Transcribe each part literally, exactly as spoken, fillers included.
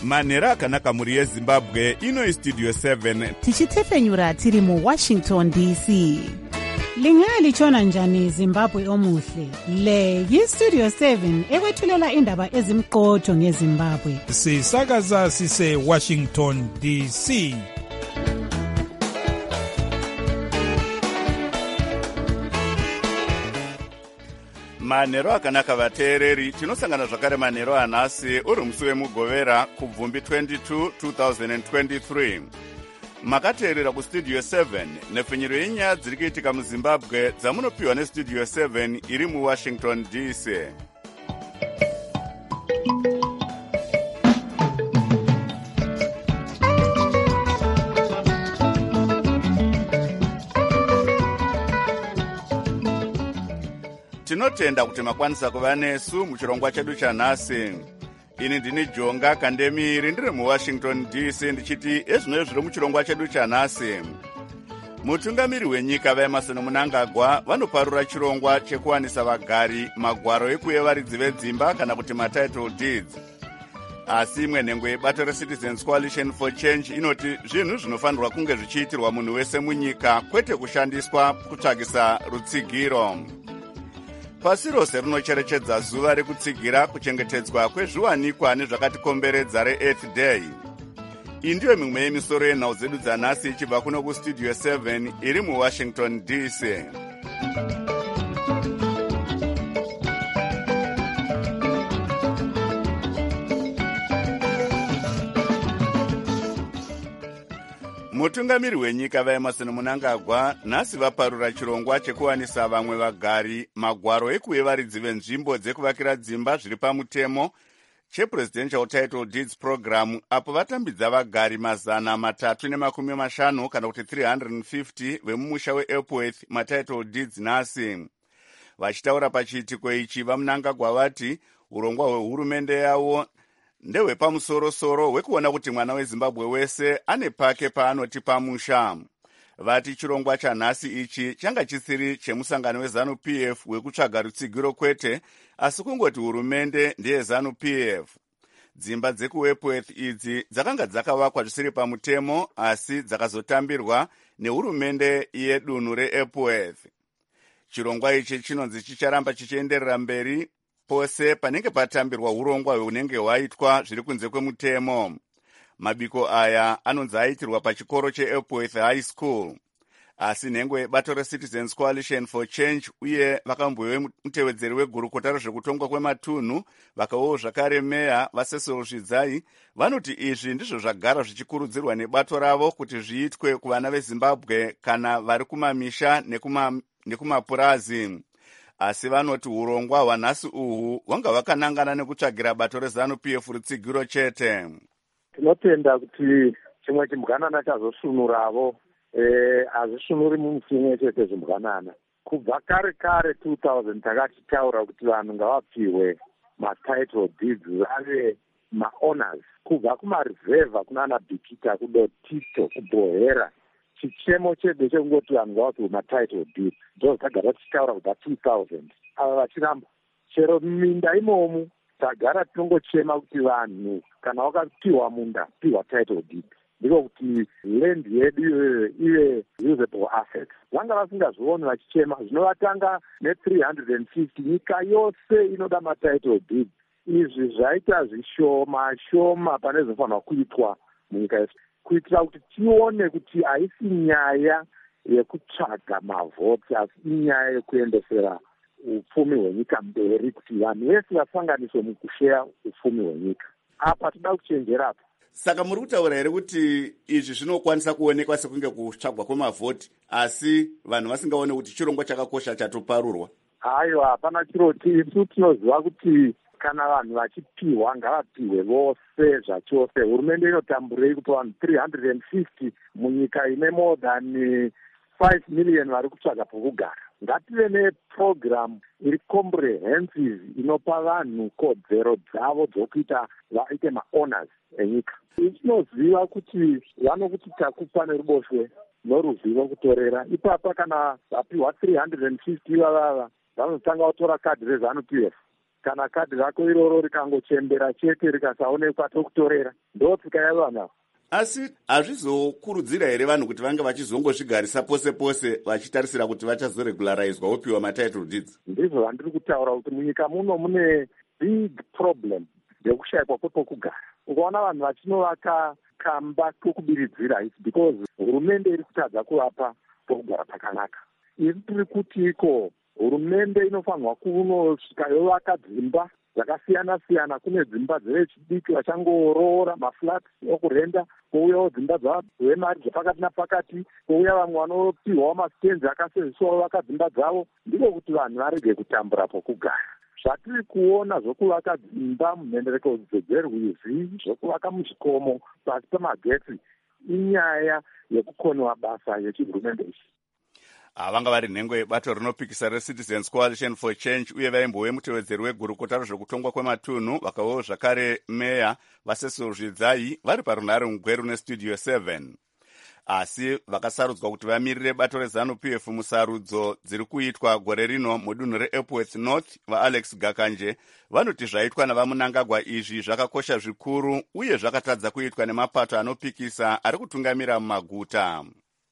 manhero akanaka mhuri yezimbabwe. Ino istudio seven tichitefenyura tiri muwashington D C. Lingalitshona njani Zimbabwe omuhle? Le yistudio seven ekwethulela indaba ezimqotho ngeZimbabwe. Sisakaza sise Washington D C. manhero akanaka vateereri, tinosangana zvakare manhero anhasi uri musi wemugovera kubvumbi twenty-two two thousand twenty-three. Makateerera kustudio seven nepfenyero yenyaya dziri kuitika muzimbabwe dzamunopiwa nestudio seven iri muwashington D C. Tinotenda kuti makwanisa kuva nesu muchirongwa chedu chanhasi. Ini ndini Jonga Kandemiri ndiri muwashington D C ndichiti ezvino zviri muchirongwa chedu chanhasi. Mutungamiri wenyika vaEmmerson Mnangagwa vanoparura chirongwa chekuwanisa vagari magwaro ekuyevaridzi vedzimba kana kuti matitle deeds. Asi imwe nhengo yebato reCitizens Coalition for Change inoti zvinhu zvinofanirwa kunge zvichiitirwa munhu wese munyika, kwete kushandiswa kutsvagisa rutsigiro. Pasi rose rinocherechedza zuva rekutsigira kuchengetedzwa kwezviwanikwa nezvakatikomberedza reEarth Day. Iyi ndiyo mimwe yemisoro yenhau dzedu dzanhasi ichibva kuno kustudio seven iri muwashington D C. Mutungamiri wenyika vaEmmerson Mnangagwa nhasi vaparura chirongwa chekuwanisa vamwe vagari magwaro ekuyevaridzi venzvimbo dzekuvakira dzimba zviri pamutemo chePresidential Title Deeds Program, apo vatambidza vagari mazana matatu nemakumi mashanu kana kuti three hundred fifty vemumusha weEpworth matitle deeds nhasi. Vachitaura pachiitiko ichi, vaMnangagwa vati urongwa hwehurumende yavo ndehwepamusoro-soro hwekuona kuti mwana weZimbabwe wese ane pake paanoti pamusha. Vati chirongwa chanhasi ichi changa chisiri chemusangano weZanu-P F hwekutsvaga rutsigiro kwete, asi kungoti hurumende ndeye ZANU-P F. Dzimba dzekuEpworth idzi dzakanga dzakavakwa zvisiri pamutemo, asi dzakazotambirwa nehurumende yedunhu reEpworth. Chirongwa ichi chinonzi chicharamba chichienderera mberi pose panenge patambirwa urongwa hunenge hwaitwa zviri kunze kwemutemo. Mabiko aya anonzi aitirwa pachikoro cheEpworth High School. Asi nhengo yebato reCitizens Coalition for Change uye vakambowe mutevedzeri wegurukota rezvekutongwa kwematunhu vakawo zvakare meya vaCecil Zvidzai vanoti izvi ndizvo zvagara zvichikurudzirwa nebato ravo kuti zviitwe kuvana veZimbabwe kana vari kumamisha nekuma, nekumapurazi. Asi vanoti urongwa hwanhasi uhu hwanga hwakanangana nekutsvagira bato reZanu-P F rutsigiro chete. Tinotenda kuti chimwe chimbwanana chazosvinuravo hazvisvinuri mumusi umwe chete zvimbwanana. Kubva kare kare two thousand takachitaura kuti vanhu ngavapiwe matitle deeds vave maowners. Kubva kumarevha kunana Bikita kudotito kubohera, chichemo chedu chekungoti vanhu ngavapiwe matitle deeds. Ndo tagara tichitaura kubva two thousand. Ava vachiramba chero minda imomu tagara tinongochema kuti vanhu kana wakapiwa munda piwa title deed, ndiko kuti land yedu ive usable assets. Vanga vasingazvioni vachichema, zvinovatanga ne three hundred fifty nyika yose inoda matitle deed. Izvi zvaita zvishoma shoma pane zvofanirwa kuitwa munyika yese, kuitira kuti tione kuti haisi nyaya yekutsvaga mavhoti, asi inyaya yekuendesera upfumi hwenyika mberi, kuti vanhu vese vasanganiswe mukusheya upfumi hwenyika. Apa toda kuchenjerapo. Saka muri kutaura here kuti izvi zvinokwanisa kuonekwa sekunge kutsvagwa kwemavhoti, asi vanhu vasingaone kuti chirongwa chakakosha chatoparurwa? Haiwa, hapana chiroti. Isu tinoziva kuti kana vanhu vachipiwa ngavapiwe vose zvachose. Hurumende inotamburei kupa vanhu three hundred fifty munyika ine more than five million vari kutsvaga pokugara. Ngative neprogram iri comprehensive inopa vanhu kodzero dzavo dzokuita vaite maowners enyika. Tinoziva kuti vanokuti takupa neruboshwe noruzivo kutorera. Ipapa kana vapiwa three hundred fifty vavava vanotanga kutora kadhi reZanu-P F kana kadhi rako iroro rikangochembera chete rikasaonekwa tokutorera. Ndo tsika yavanhu ava. Asi hazvizokurudzira here vanhu kuti vange vachizongozvigarisa pose pose vachitarisira kuti vachazoregularizwa wopiwa matitle deeds? Ndizvo vandiri kutaura kuti munyika muno mune big problem yekushayikwa kwepokugara. Ukaona vanhu vachinovaka kamba kokubiridzira, it's because hurumende iri kutadza kuvapa pokugara pakanaka. Iri tiri kuti iko hurumende inofanirwa kunosvika yovaka dzimba dzakasiyana siyana. Kune dzimba dzevechidiki vachangoroora maflats okurenda, kouyawo dzimba dzavemari dzepakati napakati, kouya vamwe vanopiwawo masitenzi akasenzeswa vovaka dzimba dzavo. Ndiko kuti vanhu varege kutambura pokugara. Zvatiri kuona zvokuvaka dzimba munhendereko dzerwizi, zvokuvaka muzvikomo pasi pemagetsi, inyaya yekukonewa basa yechihurumende ichi. Vanga vari nhengo yebato rinopikisa reCitizens Coalition for Change uye vaimbove mutevedzeri wegurukota rezvekutongwa kwematunhu vakavewo zvakare meya vaSecil Zvidzai vari parunhare mugweru nestudio seven. Asi vakasarudzwa kuti vamirire bato reZANU-P F musarudzo dziri kuitwa gore rino mudunhu reEpworth North, vaAlex Gakanje vanoti zvaitwa navaMunangagwa izvi zvakakosha zvikuru uye zvakatadza kuitwa nemapato anopikisa ari kutungamira mumaguta.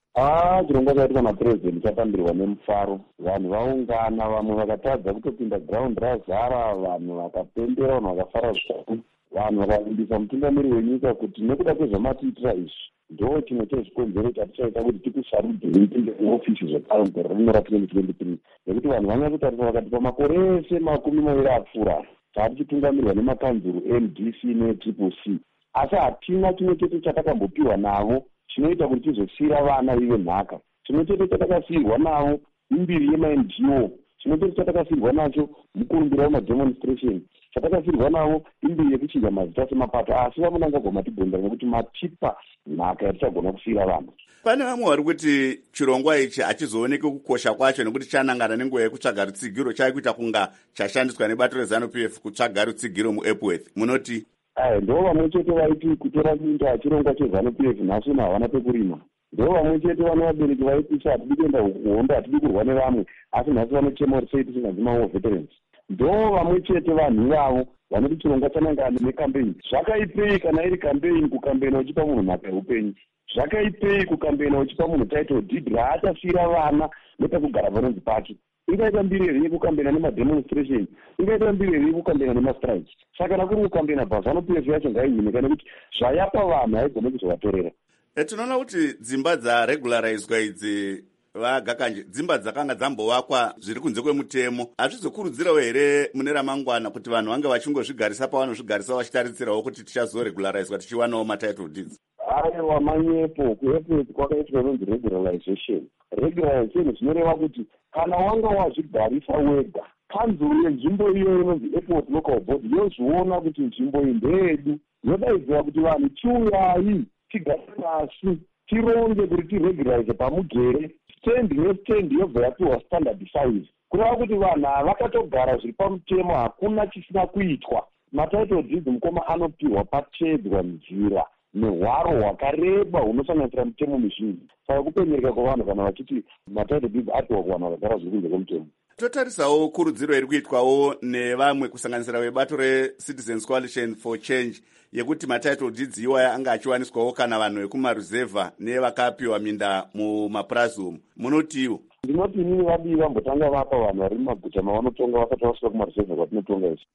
Ah, chirongwa chaitwa naPresident chapambirwa nemufaro. Vanhu vaungana, vamwe vakatadza kutopinda ground razara, vanhu vakapembera, vanhu vakafara zvikuru. Vanhu vakavimbisa mutungamiri wenyika kuti nekuda kwezvamatiitira izvi ndo chimwe chezvikonzero chatichaita kuti tikusarudze veipinda muofisi zvekare mugore rino ratwenty twenty-three. Nekuti vanhu vanya kutarisa vakati pamakore ese makumi maviri apfuura tatichitungamirwa nemakanzuru M D C netriple C, asi hatina chimwe chete chatakakambopiwa navo chinoita kuti tizosiyira vana vive nhaka. Chimwe chete chatakasiyirwa navo imbiri yema-N G O, chimwe chete chatakasiyirwa nacho mukurumbira wemademonstration, chatakasiyirwa navo imbiri yekuchinja mazita semapato. Asi vaMunangagwa matibhonda nekuti matipa nhaka yatichagona kusiyira vana. Pane vamwe vari kuti chirongwa ichi hachizooneki kukosha kwacho nekuti chanangana nenguva yekutsvaga rutsigiro chaikuita kunga chashandiswa nebato reZANU-P F kutsvaga rutsigiro muEpworth. Munoti? Ai, ndo vamwe chete vaiti kutora minda chirongwa cheZANU-P F nhasi uno havana pekurima. Ndo vamwe chete vane vabereki vaipisa hatidi kuenda kuhondo, hatidi kurwa nevamwe, asi nhasi vanochema kuti sei tisingazimawo veterans. Ndo vamwe chete vanhu vavo vanoti chirongwa chanangana nekampeini. Zvakaipei kana iri kampeini kukambena uchipa munhu nhaka yeupenyu? Zvakaipei kukambena uchipa munhu title deed raachasiyira vana nepekugara panonzi pake? Ingaita mbiriri yekukambena nemademonstration, ingaita mbiriri yekukambena nemastrike. Saka nakuri kukambena paZANU-P F yacho ngaihinike nekuti zvayapa vanhu haigone kuzovatorera. Tinoona kuti dzimba dzaregularizwa idzi vaGakanje dzimba dzakanga dzambovakwa zviri kunze kwemutemo. Hazvizokurudzirawo here mune ramangwana kuti vanhu vange vachingozvigarisa pavanozvigarisa vachitaritsirawo kuti tichazoregularizwa tichiwanawo matitle deeds? Aiwa, manyepo kuEpworth kwakaitwa inonzi regularization. Regularization zvinoreva kuti kana wanga wazvigarisa wega, kanzuru yenzvimbo iyo inonzi Epworth Local Board yozviona kuti nzvimbo iyi ndeyedu, yodaidzira kuti vanhu chiuyai tigare pasi tironge kuti tiregularize pamugere. Stand nestand yobva yapiwa standard size, kureva kuti vanhu vakatogara zviri pamutemo, hakuna chisina kuitwa. Matitle deeds mukoma anopiwa patsvedzwa nzira nehwaro hwakareba hunosanganisira mutemo mizhinji. Saka kupenyereka kwavanhu kana vachiti matitle deeds apiwa kuvanhu vakagara zviri kunze kwemutemo. Totarisawo kurudziro iri kuitwawo nevamwe kusanganisira vebato reCitizens Coalition for Change yekuti matitle deeds iwaya anga achiwaniswawo kana vanhu vekumaruzevha nevakapiwa minda mumapurazi. Munotiwo? Ndinoti inini vadivi vambotanga vapa vanhu vari mumaguta mavanotonga vasati vasvika kumaruzevha kwatinotonga isi.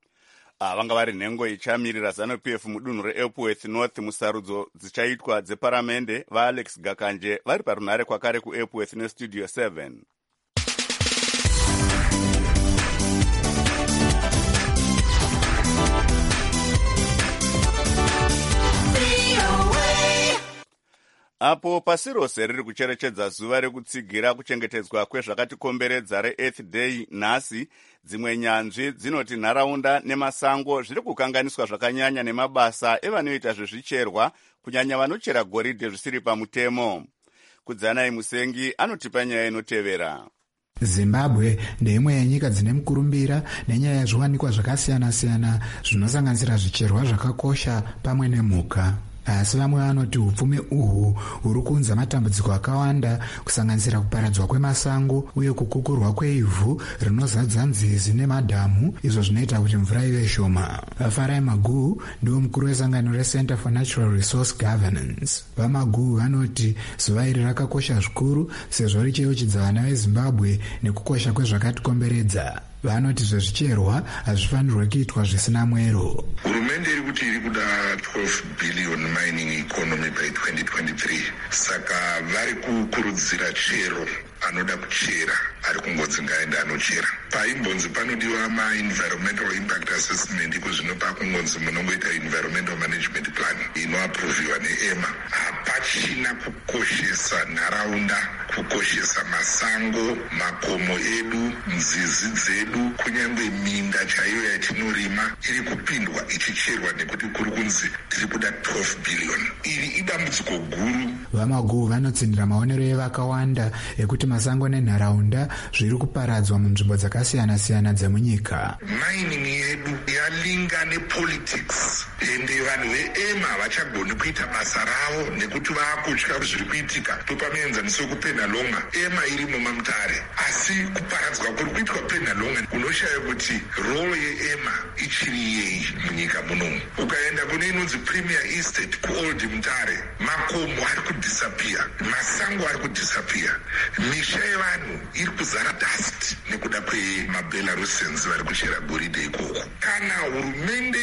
Ah, vanga vari nhengo ichamirira ZANU-P F mudunhu reEpworth North musarudzo dzichaitwa dzeparamende. vaAlex Gakanje vari parunhare kwakare kuEpworth nestudio seven. Apo pasi rose riri kucherechedza zuva rekutsigira kuchengetedzwa kwezvakatikomberedza reEarth Day nhasi, dzimwe nyanzvi dzinoti nharaunda nemasango zviri kukanganiswa zvakanyanya nemabasa evanoita zvezvicherwa, kunyanya vanochera goridhe zvisiri pamutemo. Kudzanai Musengi anotipa nyaya inotevera. Zimbabwe ndeimwe yenyika dzine mukurumbira nenyaya yezviwanikwa zvakasiyana siyana zvinosanganisira zvicherwa zvakakosha pamwe nemhuka. asi vamwe vanoti upfumi uhwu huri kuunza matambudziko akawanda kusanganisira kuparadzwa kwemasango uye kukukurwa kweivhu rinozadza nzizi nemadhamu, izvo zvinoita kuti mvura ive shoma. Vafarai Maguhu ndiwo mukuru wesangano reCenter for Natural Resource Governance. VaMaguhu vanoti zuva iri rakakosha zvikuru sezvo richiyeuchidza vana veZimbabwe nekukosha kwezvakatikomberedza. Vanoti zvezvicherwa hazvifanirwe kuitwa zvisina mwero. Hurumende iri kuti iri kuda twelve billion mining economy by twenty twenty-three. Saka vari kukurudzira chero anoda kuchera ari kungodzi ngaenda anochera. Paimbonzi panodiwa ma-environmental impact assessment kuzvino pakungonzi munongoita environmental management plan inoaproviwa neEMA. Hapachina kukoshesa nharaunda, kukoshesa masango, makomo edu, nzizi dzedu, kunyangwe minda chaiyo yatinorima iri kupindwa ichicherwa nekuti kuri kunzi tiri kuda twelve billion. Iri idambudziko guru. VaMaguhu vanotsindira maonero evakawanda ekuti masango nenharaunda zviri kuparadzwa munzvimbo dzakasiyana-siyana dzemunyika. Mining yedu yalinga nepolitics ende vanhu veEMA vachagoni kuita basa ravo nekuti vaakutya zviri kuitika. Topamienzaniso kuPenalonga, EMA irimo mamutare, asi kuparadzwa kuri kuitwa Penalonga unoshaya kuti role yeEMA ichiri yei munyika munomu. Ukaenda kune inonzi Premier Estate kuOld Mutare, makomo ari kudisappear, masango ari kudisappear, misha yevanhu iri kuzara dust nekuda kwemaBelarusians vari kuchera goridhe ikoko. Kana hurumende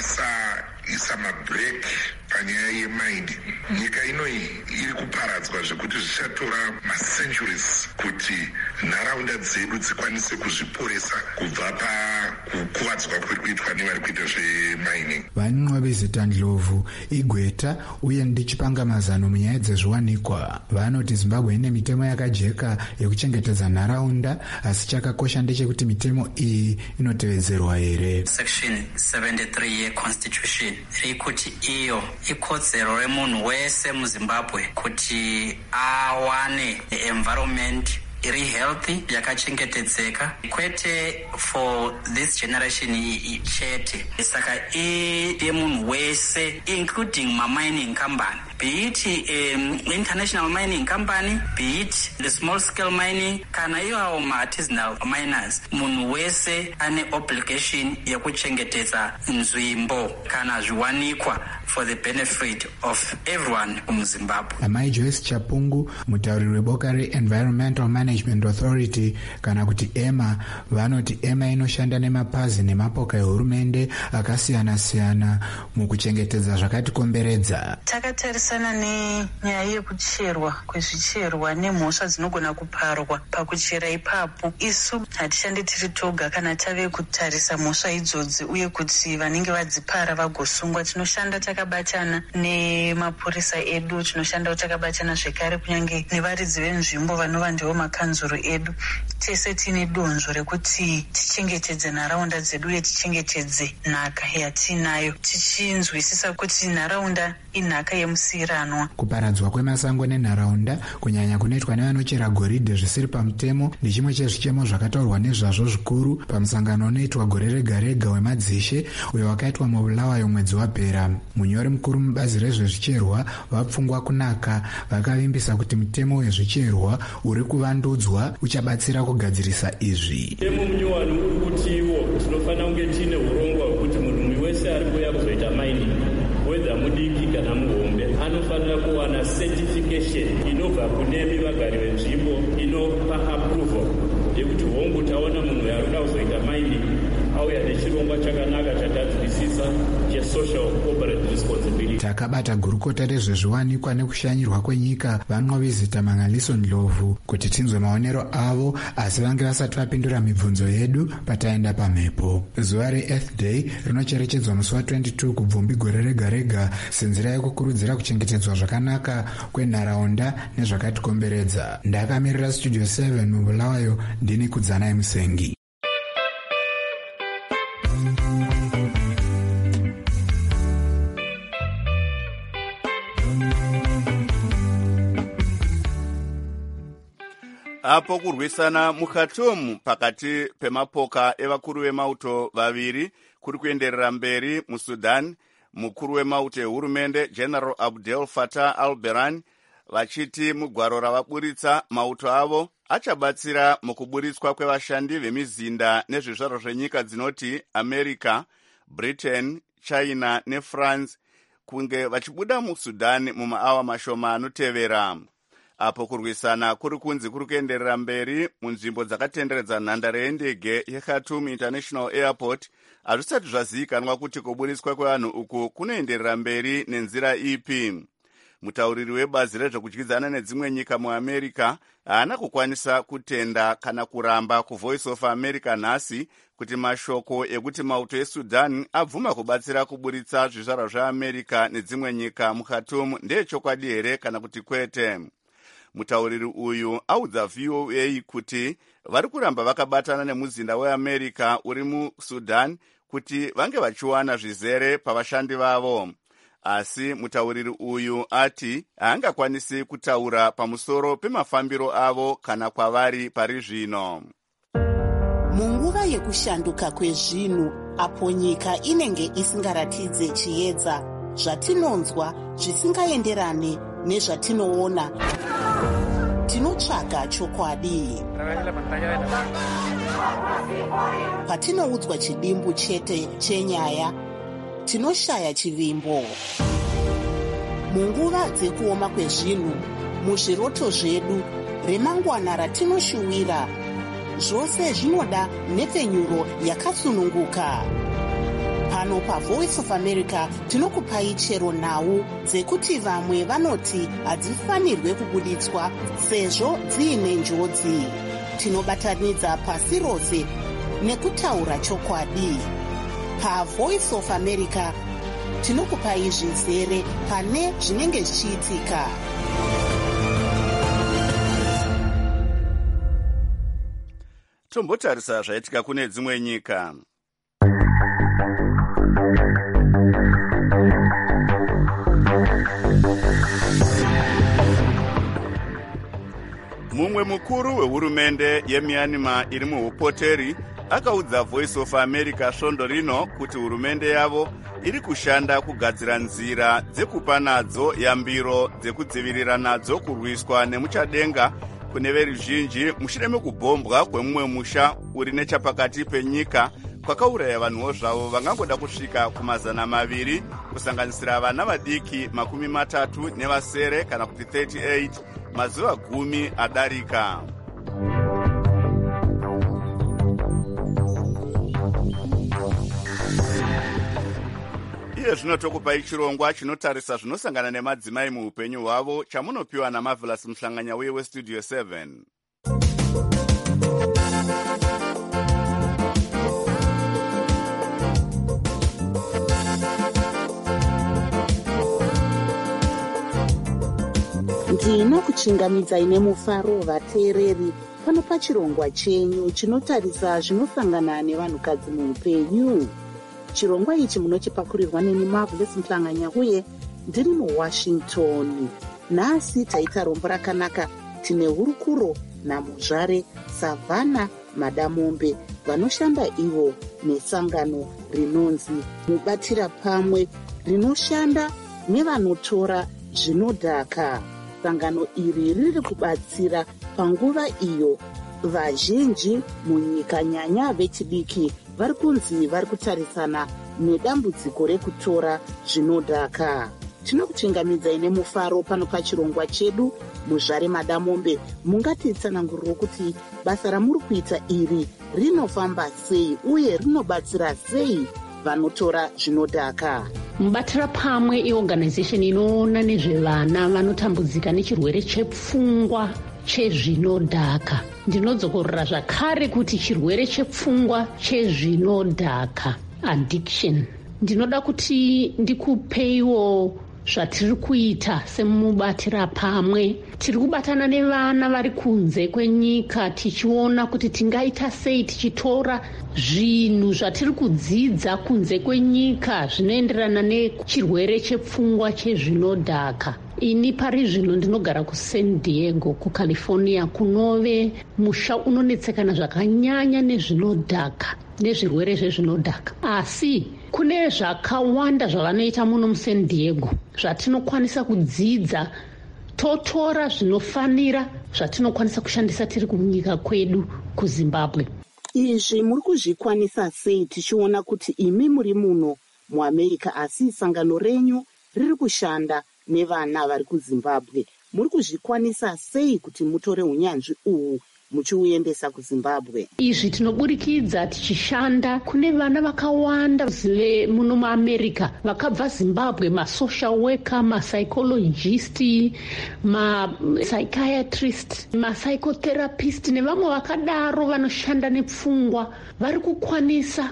ikasaisa mabreak panyaya yemining, nyika inoi iri kuparadzwa zvekuti zvichatora macenturies kuti nharaunda dzedu dzikwanise kuzviporesa kubva pakukuvadzwa kuri kuitwa nevari kuita zvemining. Vanun'wa vezita Ndlovu, Igweta uye ndichipangamazano munyaya dzezviwanikwa vanoti Zimbabwe ine mitemo yakajeka yekuchengetedza nharaunda, asi chakakosha ndechekuti mitemo iyi inotevedzerwa here. Section seventy-three yeConstitution iri kuti iyo ikodzero remunhu wese muZimbabwe kuti awane environment iri healthy, yakachengetedzeka, kwete for this generation chete. Saka ide munhu wese, including ma-mining company, be it um, international mining company, be it the small scale mining, kana iwawo ma-artisanal miners. Munhu wese ane obligation yekuchengetedza nzvimbo kana zviwanikwa for the benefit of everyone muZimbabwe. Amai Joyce Chapungu, mutauri weboka re-Environmental Management Authority kana kuti EMA, vanoti EMA inoshanda nemapazi nemapoka ehurumende akasiyana-siyana mukuchengetedza zvakatikomberedza. Takatarisana nenyaya yekucherwa kwezvicherwa nemhosva dzinogona kuparwa pakuchera ipapo. Isu hatishande tiri toga kana tave kutarisa mhosva idzodzi uye kuti vanenge vadzipara vagosungwa. Tinoshanda takabatana nemapurisa edu, tinoshanda takabatana zvekare kunyange nevaridzi venzvimbo vanova ndivo makanzuru edu. Tese tine donzvo rekuti tichengetedze nharaunda dzedu uye tichengetedze nhaka yatinayo, tichinzwisisa kuti nharaunda inhaka yemusiyiranwa. Kuparadzwa kwemasango nenharaunda kunyanya kunoitwa nevanochera goridhe zvisiri pamutemo ndechimwe chezvichemo zvakataurwa nezvazvo zvikuru pamusangano unoitwa gore rega rega wemadzishe uyo wakaitwa muBulawayo mwedzi wapera. Munyori mukuru mubazi rezvezvicherwa vapfungwa kunaka vakavimbisa kuti mutemo wezvicherwa uri kuvandudzwa uchabatsira kugadzirisa izvi. Mutemo munyowani uri kutiwo tinofanira kunge tine urongwa hwekuti munhu wese ari kuuya kuzoita mining, whether mudiki kana muhombe, anofanira kuwana certification inobva kune vagari venzvimbo inopa approval yekuti hongu taona munhu yaruda kuzoita mining auya nechirongwa chakanaka chatanzwisisa chesocial corporate responsibility. Takabata gurukota rezvezviwanikwa nekushanyirwa kwenyika vanwa vizita Mangaliso Ndlovu kuti tinzwe maonero avo, asi vange vasati vapindura mibvunzo yedu pataenda pamhepo. Zuva reEarth Day rinocherechedzwa musi wa22 kubvumbi gore rega rega senzira yekukurudzira kuchengetedzwa zvakanaka kwenharaunda nezvakatikomberedza. Ndakamirira Studio seven muBulawayo, ndini Kudzanai Musengi. Apo kurwisana mukatomu pakati pemapoka evakuru vemauto vaviri kuri kuenderera mberi muSudan mukuru wemauto ehurumende General Abdel Fattah al-Burhan vachiti mugwaro ravaburitsa mauto avo achabatsira mukuburitswa kwevashandi vemizinda nezvizvaro zvenyika dzinoti America, Britain, China neFrance kunge vachibuda muSudan mumaawa mashoma anotevera. Apo kurwisana kuri kunzi kuri kuenderera mberi munzvimbo dzakatenderedza nhandare yendege yeKhartoum International Airport, hazvisati zvazivikanwa kuti kuburitswa kwevanhu uku kunoenderera mberi nenzira ipi. Mutauriri webazi rezvekudyidzana nedzimwe nyika muAmerica haana kukwanisa kutenda kana kuramba kuVoice of America nhasi kuti mashoko ekuti mauto eSudan abvuma kubatsira kuburitsa zvizvarwa zveAmerica nedzimwe nyika muKhartoum ndeechokwadi here kana kuti kwete. Mutauriri uyu audza V O A kuti vari kuramba vakabatana nemuzinda weAmerica uri muSudan kuti vange vachiwana zvizere pavashandi vavo. Asi mutauriri uyu ati haangakwanisi kutaura pamusoro pemafambiro avo kana kwavari pari zvino. Munguva yekushanduka kwezvinhu, apo nyika inenge isingaratidze chiedza, zvatinonzwa zvisingaenderane nezvatinoona, tinotsvaga chokwadi. Patinoudzwa chidimbu chete chenyaya, tinoshaya chivimbo. Munguva dzekuoma kwezvinhu, muzviroto zvedu, remangwana ratinoshuwira, zvose zvinoda nhepfenyuro yakasununguka. Pano paVoice of America tinokupai chero nhau dzekuti vamwe vanoti hadzifanirwe kubuditswa sezvo dziine njodzi. Tinobatanidza pasi rose nekutaura chokwadi. PaVoice of America tinokupai zvizere pane zvinenge zvichiitika. Tombotarisa zvaitika kune dzimwe nyika. Mumwe mukuru wehurumende yeMyanmar iri muupoteri akaudza Voice of America svondo rino kuti hurumende yavo iri kushanda kugadzira nzira dzekupa nadzo yambiro dzekudzivirira nadzo kurwiswa nemuchadenga kune veruzhinji mushure mekubhombwa kwemumwe musha uri nechapakati penyika kwakauraya vanhuwo zvavo vangangoda kusvika kumazana maviri kusanganisira vana vadiki makumi matatu nevasere kana kuti thirty-eight mazuva gumi adarika. Iye zvino tokupai chirongwa chinotarisa zvinosangana nemadzimai muupenyu hwavo chamunopiwa naMarvelous Mhlanganya uye weStudio seven. Ndinokuchingamidzai nemufaro vateereri pano pachirongwa chenyu chinotarisa zvinosangana nevanhukadzi muupenyu. Chirongwa ichi munochipakurirwa neni Marvelous Mhlanganya uye ndiri muWashington. Nhasi taita rombo rakanaka, tine hurukuro namuzvare Savannah Madamombe vanoshanda ivo nesangano rinonzi Mubatira Pamwe rinoshanda nevanotora zvinodhaka. Sangano iri riri kubatsira panguva iyo vazhinji munyika nyanya vechidiki vari kunzi vari kutarisana nedambudziko rekutora zvinodhaka. Tinokuchingamidzai nemufaro pano pachirongwa chedu. Muzvare Madamombe, mungatitsananguriro kuti basa ramuri kuita iri rinofamba sei uye rinobatsira sei vanotora zvinodhaka? Mubatira Pamwe iorganization inoona nezvevana vanotambudzika nechirwere chepfungwa chezvinodhaka. Ndinodzokorora zvakare kuti chirwere chepfungwa chezvinodhaka, addiction. Ndinoda kuti ndikupeiwo zvatiri kuita semubatira Pamwe. Tiri kubatana nevana vari kunze kwenyika tichiona kuti tingaita sei tichitora zvinhu zvatiri kudzidza kunze kwenyika zvinoenderana nechirwere chepfungwa chezvinodhaka. Ini pari zvino ndinogara kuSan Diego kuCalifornia, kunove musha unonetsekana zvakanyanya nezvinodhaka nezvirwere zvezvinodhaka. Asi kune zvakawanda zvavanoita muno musan diego zvatinokwanisa kudzidza totora zvinofanira zvatinokwanisa kushandisa tiri kunyika kwedu kuzimbabwe. Izvi muri kuzvikwanisa sei tichiona kuti imi muri muno muamerica asi sangano renyu riri kushanda nevana vari kuzimbabwe? Muri kuzvikwanisa sei kuti mutore unyanzvi uhu muchiuendesa kuzimbabwe? Izvi tinoburikidza tichishanda kune vana vakawanda muno muamerica vakabva zimbabwe, masocial worker, mapsychologist, mapsychiatrist, mapsychotherapist nevamwe vakadaro vanoshanda nepfungwa. Vari kukwanisa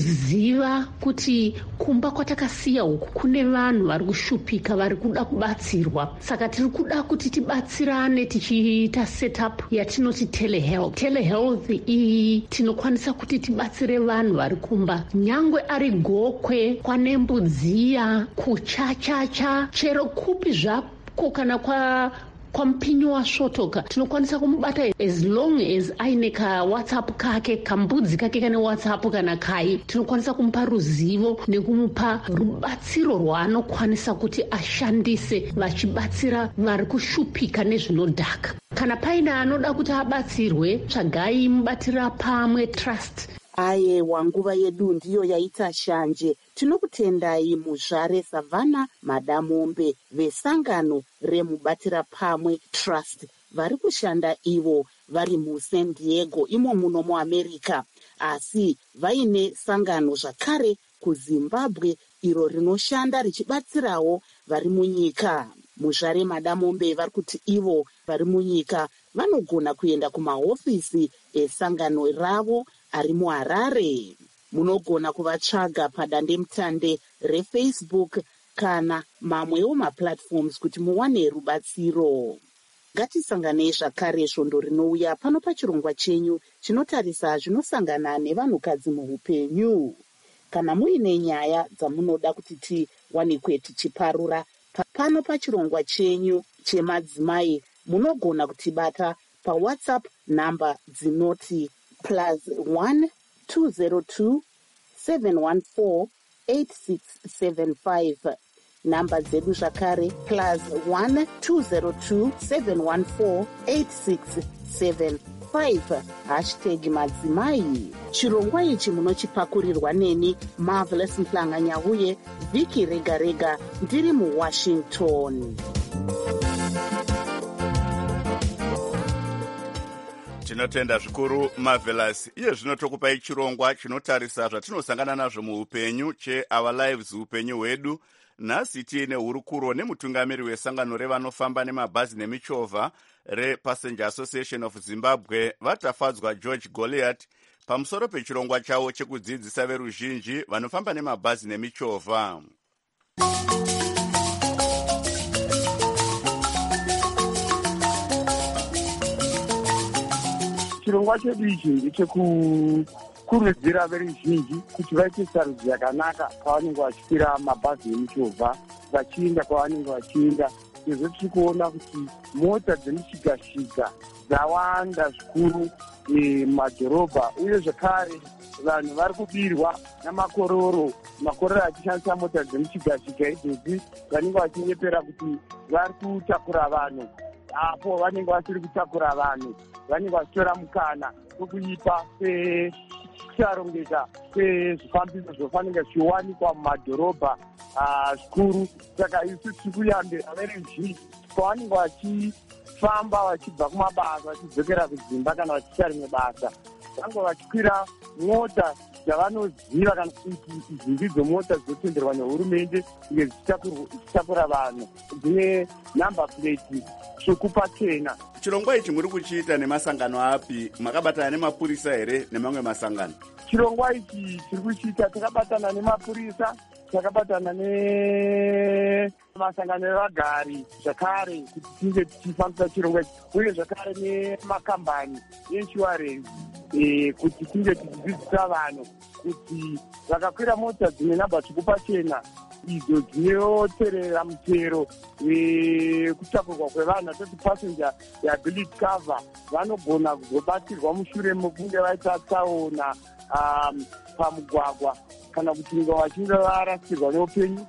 kuziva kuti kumba kwatakasiya uku kune vanhu vari kushupika vari kuda kubatsirwa. Saka tiri kuda kuti tibatsirane tichiita setup yatinoti telehealth. Telehealth iyi tinokwanisa kuti tibatsire vanhu vari kumba, nyangwe ari gokwe, kwanembudziya, kuchachacha, chero kupi zvako kana kwa kwamupinyi wasvotoka tinokwanisa kumubata as long as aine ka WhatsApp kake, kambudzi kake kane WhatsApp kana kai, tinokwanisa kumupa ruzivo nekumupa rubatsiro rwaanokwanisa kuti ashandise vachibatsira vari kushupika nezvinodhaka. Kana paine anoda kuti abatsirwe, tsvagai mubatira pamwe trust. Aiwa, nguva yedu ndiyo yaita shanje. Tinokutendai muzvare Savannah Madamombe vesangano remubatira pamwe trust vari kushanda ivo vari musan Diego imo muno muamerica, asi vaine sangano zvakare kuzimbabwe iro rinoshanda richibatsirawo vari munyika. Muzvare Madamombe vari kuti ivo vari munyika vanogona kuenda kumahofisi esangano ravo ari muHarare. Munogona kuvatsvaga padandemutande reFacebook kana mamwewo maplatforms kuti muwane rubatsiro. Ngatisanganei zvakare svondo rinouya pano pachirongwa chenyu chinotarisa zvinosangana nevanhukadzi muupenyu. Kana muine nyaya dzamunoda kuti tiwanikwe tichiparura pano pachirongwa chenyu chemadzimai, munogona kutibata paWhatsApp namba dzinoti plus one two zero two seven one four eight six seven five. Namba dzedu zvakare plus one two zero two seven one four eight six seven five. Hashtag madzimai. Chirongwa ichi munochipakurirwa neni Marvelous Mhlanga Nyauye, Viki Rega Rega, ndiri muWashington. Tinotenda zvikuru Marvelous. Iye zvino tokupai chirongwa chinotarisa zvatinosangana nazvo muupenyu che Our Lives, upenyu hwedu. Nhasi tiine hurukuro nemutungamiri wesangano revanofamba nemabhazi nemichovha rePassenger Association of Zimbabwe, vatafadzwa George Goliath, pamusoro pechirongwa chavo chekudzidzisa veruzhinji vanofamba nemabhazi nemichovha. Chirongwa chedu ichi ndechekukurudzira veruzhinji kuti vaite sarudzo yakanaka pavanenge vachikwira mabhazi nemichovha vachienda kwavanenge vachienda. Izvo tiri kuona kuti mota dzemushikashika dzawanda zvikuru mumadhorobha, uye zvakare vanhu vari kubirwa namakororo makororo achishandisa mota dzemushikashika idzodzi vanenge vachinyepera kuti vari kutakura vanhu. Apo vanenge vasiri kutakura vanhu, vanenge vachitora mukana wekuipa kusarongeka kwezvifambiso zvofanira zvichiwanikwa mumadhorobha zvikuru. Saka isu tiri kuyambira veruzhinji pavanenge vachifamba vachibva kumabasa vachidzokera kudzimba kana vachiita rimwe basa, vange vachikwira mota dzavanoziva kana kuti idzi ndidzo mota dzinotenderwa nehurumende kunge dzichitakura vanhu, dzine namba plate tsvuku pachena. Chirongwa ichi muri kuchiita nemasangano api? Makabatana nemapurisa here nemamwe masangano? Chirongwa ichi tiri kuchiita takabatana nemapurisa, takabatana nemasangano evagari zvakare kuti tinge tichifambisa chirongwa ichi, uye zvakare nemakambani einsurance kuti tinge tichidzidzisa vanhu kuti vakakwira mota dzine namba tsvuku pachena idzo dzinoterera mutero wekutakurwa kwevanhu, atoti passenger liability cover, vanogona kuzobatsirwa mushure mekunge vaita tsaona pamugwagwa kana kuti nga vachinge varasirwa neupenyu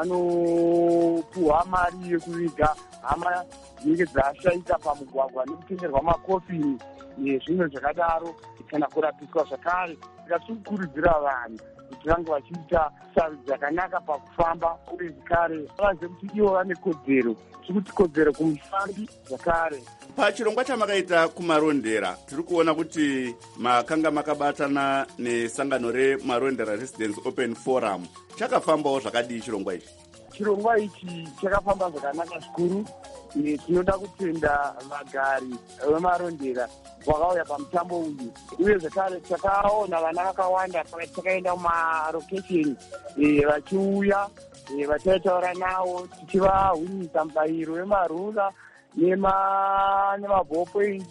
vanopuhwa mari yekuviga hama dzinenge dzashaika pamugwagwa nekutengerwa makofini nezvimwe zvakadaro kana kurapiswa zvakare. Saka tiri kukurudzira vanhu kuti vange vachiita sarudzo dzakanaka pakufamba uye zvakare vazive kuti ivo vane kodzero, tiri kuti kodzero kumufambi zvakare. Pachirongwa chamakaita kumarondera tiri kuona kuti makanga makabatana nesangano remarondera Residents Open Forum. Chakafambawo zvakadii chirongwa ichi? Chirongwa ichi chakafamba zvakanaka zvikuru. Tinoda kutenda vagari vemarondera vakauya pamutambo uyu, uye zvakare takaona vana vakawanda takaenda mumarokesheni vachiuya vataitaura navo tichivahwinisa mubayiro wemarura nemaballpoint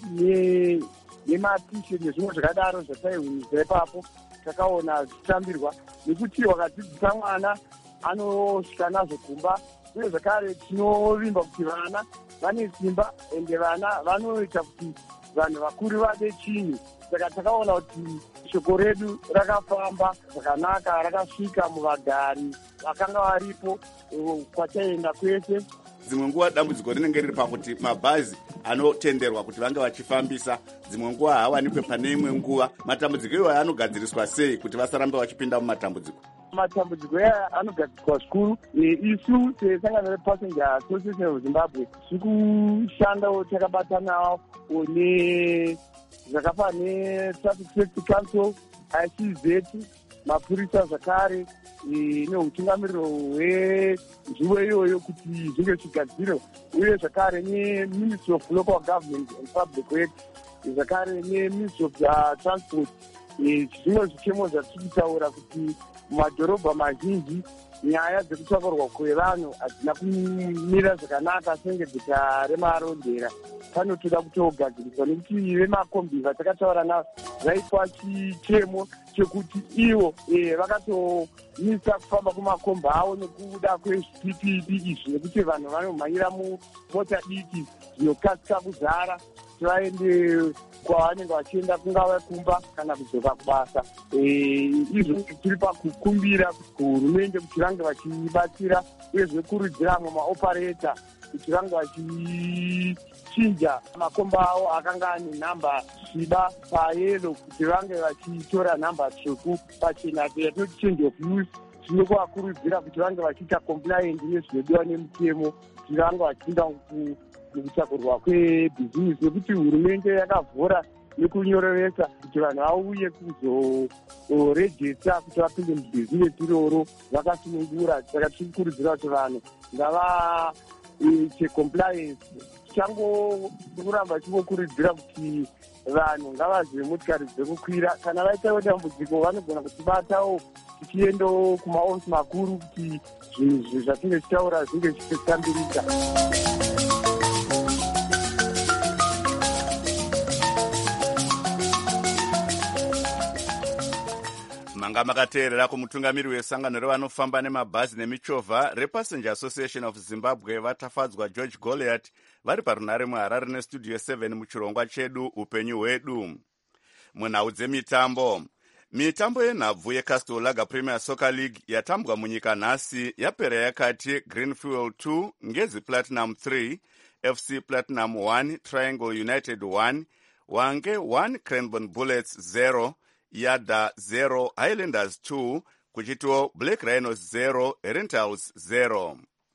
nematisheti nezvimwe zvakadaro zvataihwinisa ipapo. Takaona zvichitambirwa nekuti wakadzidzisa mwana anosvika nazvo kumba, uye zvakare tinovimba kuti vana vane simba ende vana vanoita kuti vanhu vakuru vade chinhu. Saka takaona kuti shoko redu rakafamba zvakanaka, rakasvika muvagari vakanga varipo kwataenda kwese. Dzimwe nguva dambudziko rinenge riri pakuti mabhazi anotenderwa kuti vange vachifambisa dzimwe nguva hawanikwe pane imwe nguva. Matambudziko iwayo anogadziriswa sei kuti vasarambe vachipinda mumatambudziko? Matambudziko aya anogadziriswa zvikuru. Isu sesangano rePassenger Association of Zimbabwe tiri kushandawo takabatanawo ne zvakafanana neTraffic Safety Council, I C Z, mapurisa zvakare neutungamiriro hwenzvimbo iyoyo kuti zvinge zvichigadzirwa, uye zvakare neMinistry of Local Government and Public Works, zvakare neMinistry of Transport. Zvimwe zvichemo zvatiri kutaura kuti mumadhorobha mazhinji nyaya dzekutakurwa kwevanhu hadzina kumira zvakanaka senge guta remarondera. Panotoda kutogadziriswa nekuti vemakombi vatakataura navo vaitwa chichemo chekuti ivo vakatomisa kufamba kumakombi avo nekuda kwezvipipiti izvi, nekuti vanhu vanomhanyira mumota diki dzinokasika kuzara vaende kwavanenge vachienda kungava kumba kana kudzoka kubasa. Izvo tiri pakukumbira kuhurumende kuti vange vachibatsira, uye zvekurudzira amwe maopareta kuti vange vachichinja makomba avo akanga ane nhamba sviba payelo kuti vange vachitora nhamba tsvuku pachena. Yatinoti change of use, tinokuvakurudzira kuti vange vachiita compliant nezvinodiwa nemutemo, kuti vange vachiinda mukutakurwa kwebhizinesi, nekuti hurumende yakavhura nekunyoreresa kuti vanhu vauye kuzorejesta kuti vapinde mubhizinesi iroro vakasunungura. Saka tiri kukurudzira kuti vanhu ngavaite compliance. Tichangoramba tichikurudzira kuti vanhu ngavazive motikari dzekukwira. Kana vaitawo dambudziko vanogona kutibatawo tichiendawo kumaofisi makuru kuti zvinhu zvatinge tichitaura zvinge zvichitambirika. Manga makateerera kumutungamiri wesangano revanofamba nemabhazi nemichovha rePassenger Association of Zimbabwe vatafadzwa George Goliath vari parunare muHarare nestudio seven muchirongwa chedu upenyu hwedu. Munhau dzemitambo, mitambo yenhabvu yeCastle Lager Premier Soccer League yatambwa munyika nhasi yapera yakati Green Fuel two, Ngezi Platinum three, F C Platinum one, Triangle United one, Wange one, Cranbourne Bullets zero, Yada zero, Highlanders two, kuchitiwo Black Rhinos zero, Rentals zero.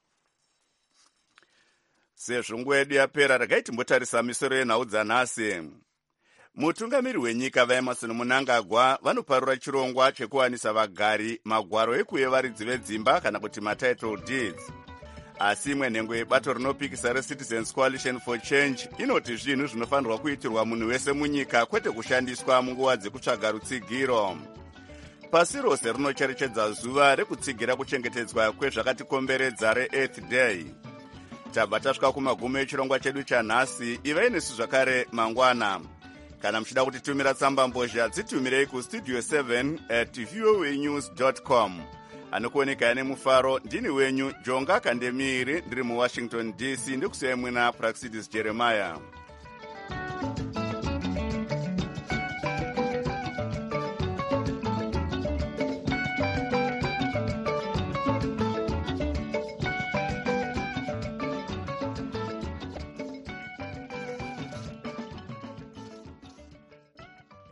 Sezvo nguva yedu yapera, regai timbotarisa misoro yenhau dzanhasi. Mutungamiri wenyika vaEmmerson Mnangagwa vanoparura chirongwa chekuwanisa vagari magwaro ekuyevaridzi vedzimba kana kuti matitle deeds. Asi imwe nhengo yebato rinopikisa reCitizens Coalition for Change inoti zvinhu zvinofanirwa kuitirwa munhu wese munyika, kwete kushandiswa munguva dzekutsvaga rutsigiro. Pasi rose rinocherechedza zuva rekutsigira kuchengetedzwa kwezvakatikomberedza reEarth Day. Tabva tasvika kumagumo echirongwa chedu chanhasi. Ivai nesu zvakare mangwana. Kana muchida kutitumira tsamba mbozha dzitumirei kustudio seven at voanews dot com. Anokuoneka ane mufaro ndini wenyu Jonga Kandemiri, ndiri muWashington D C, ndikusiyai mwina Praxidis Jeremiah.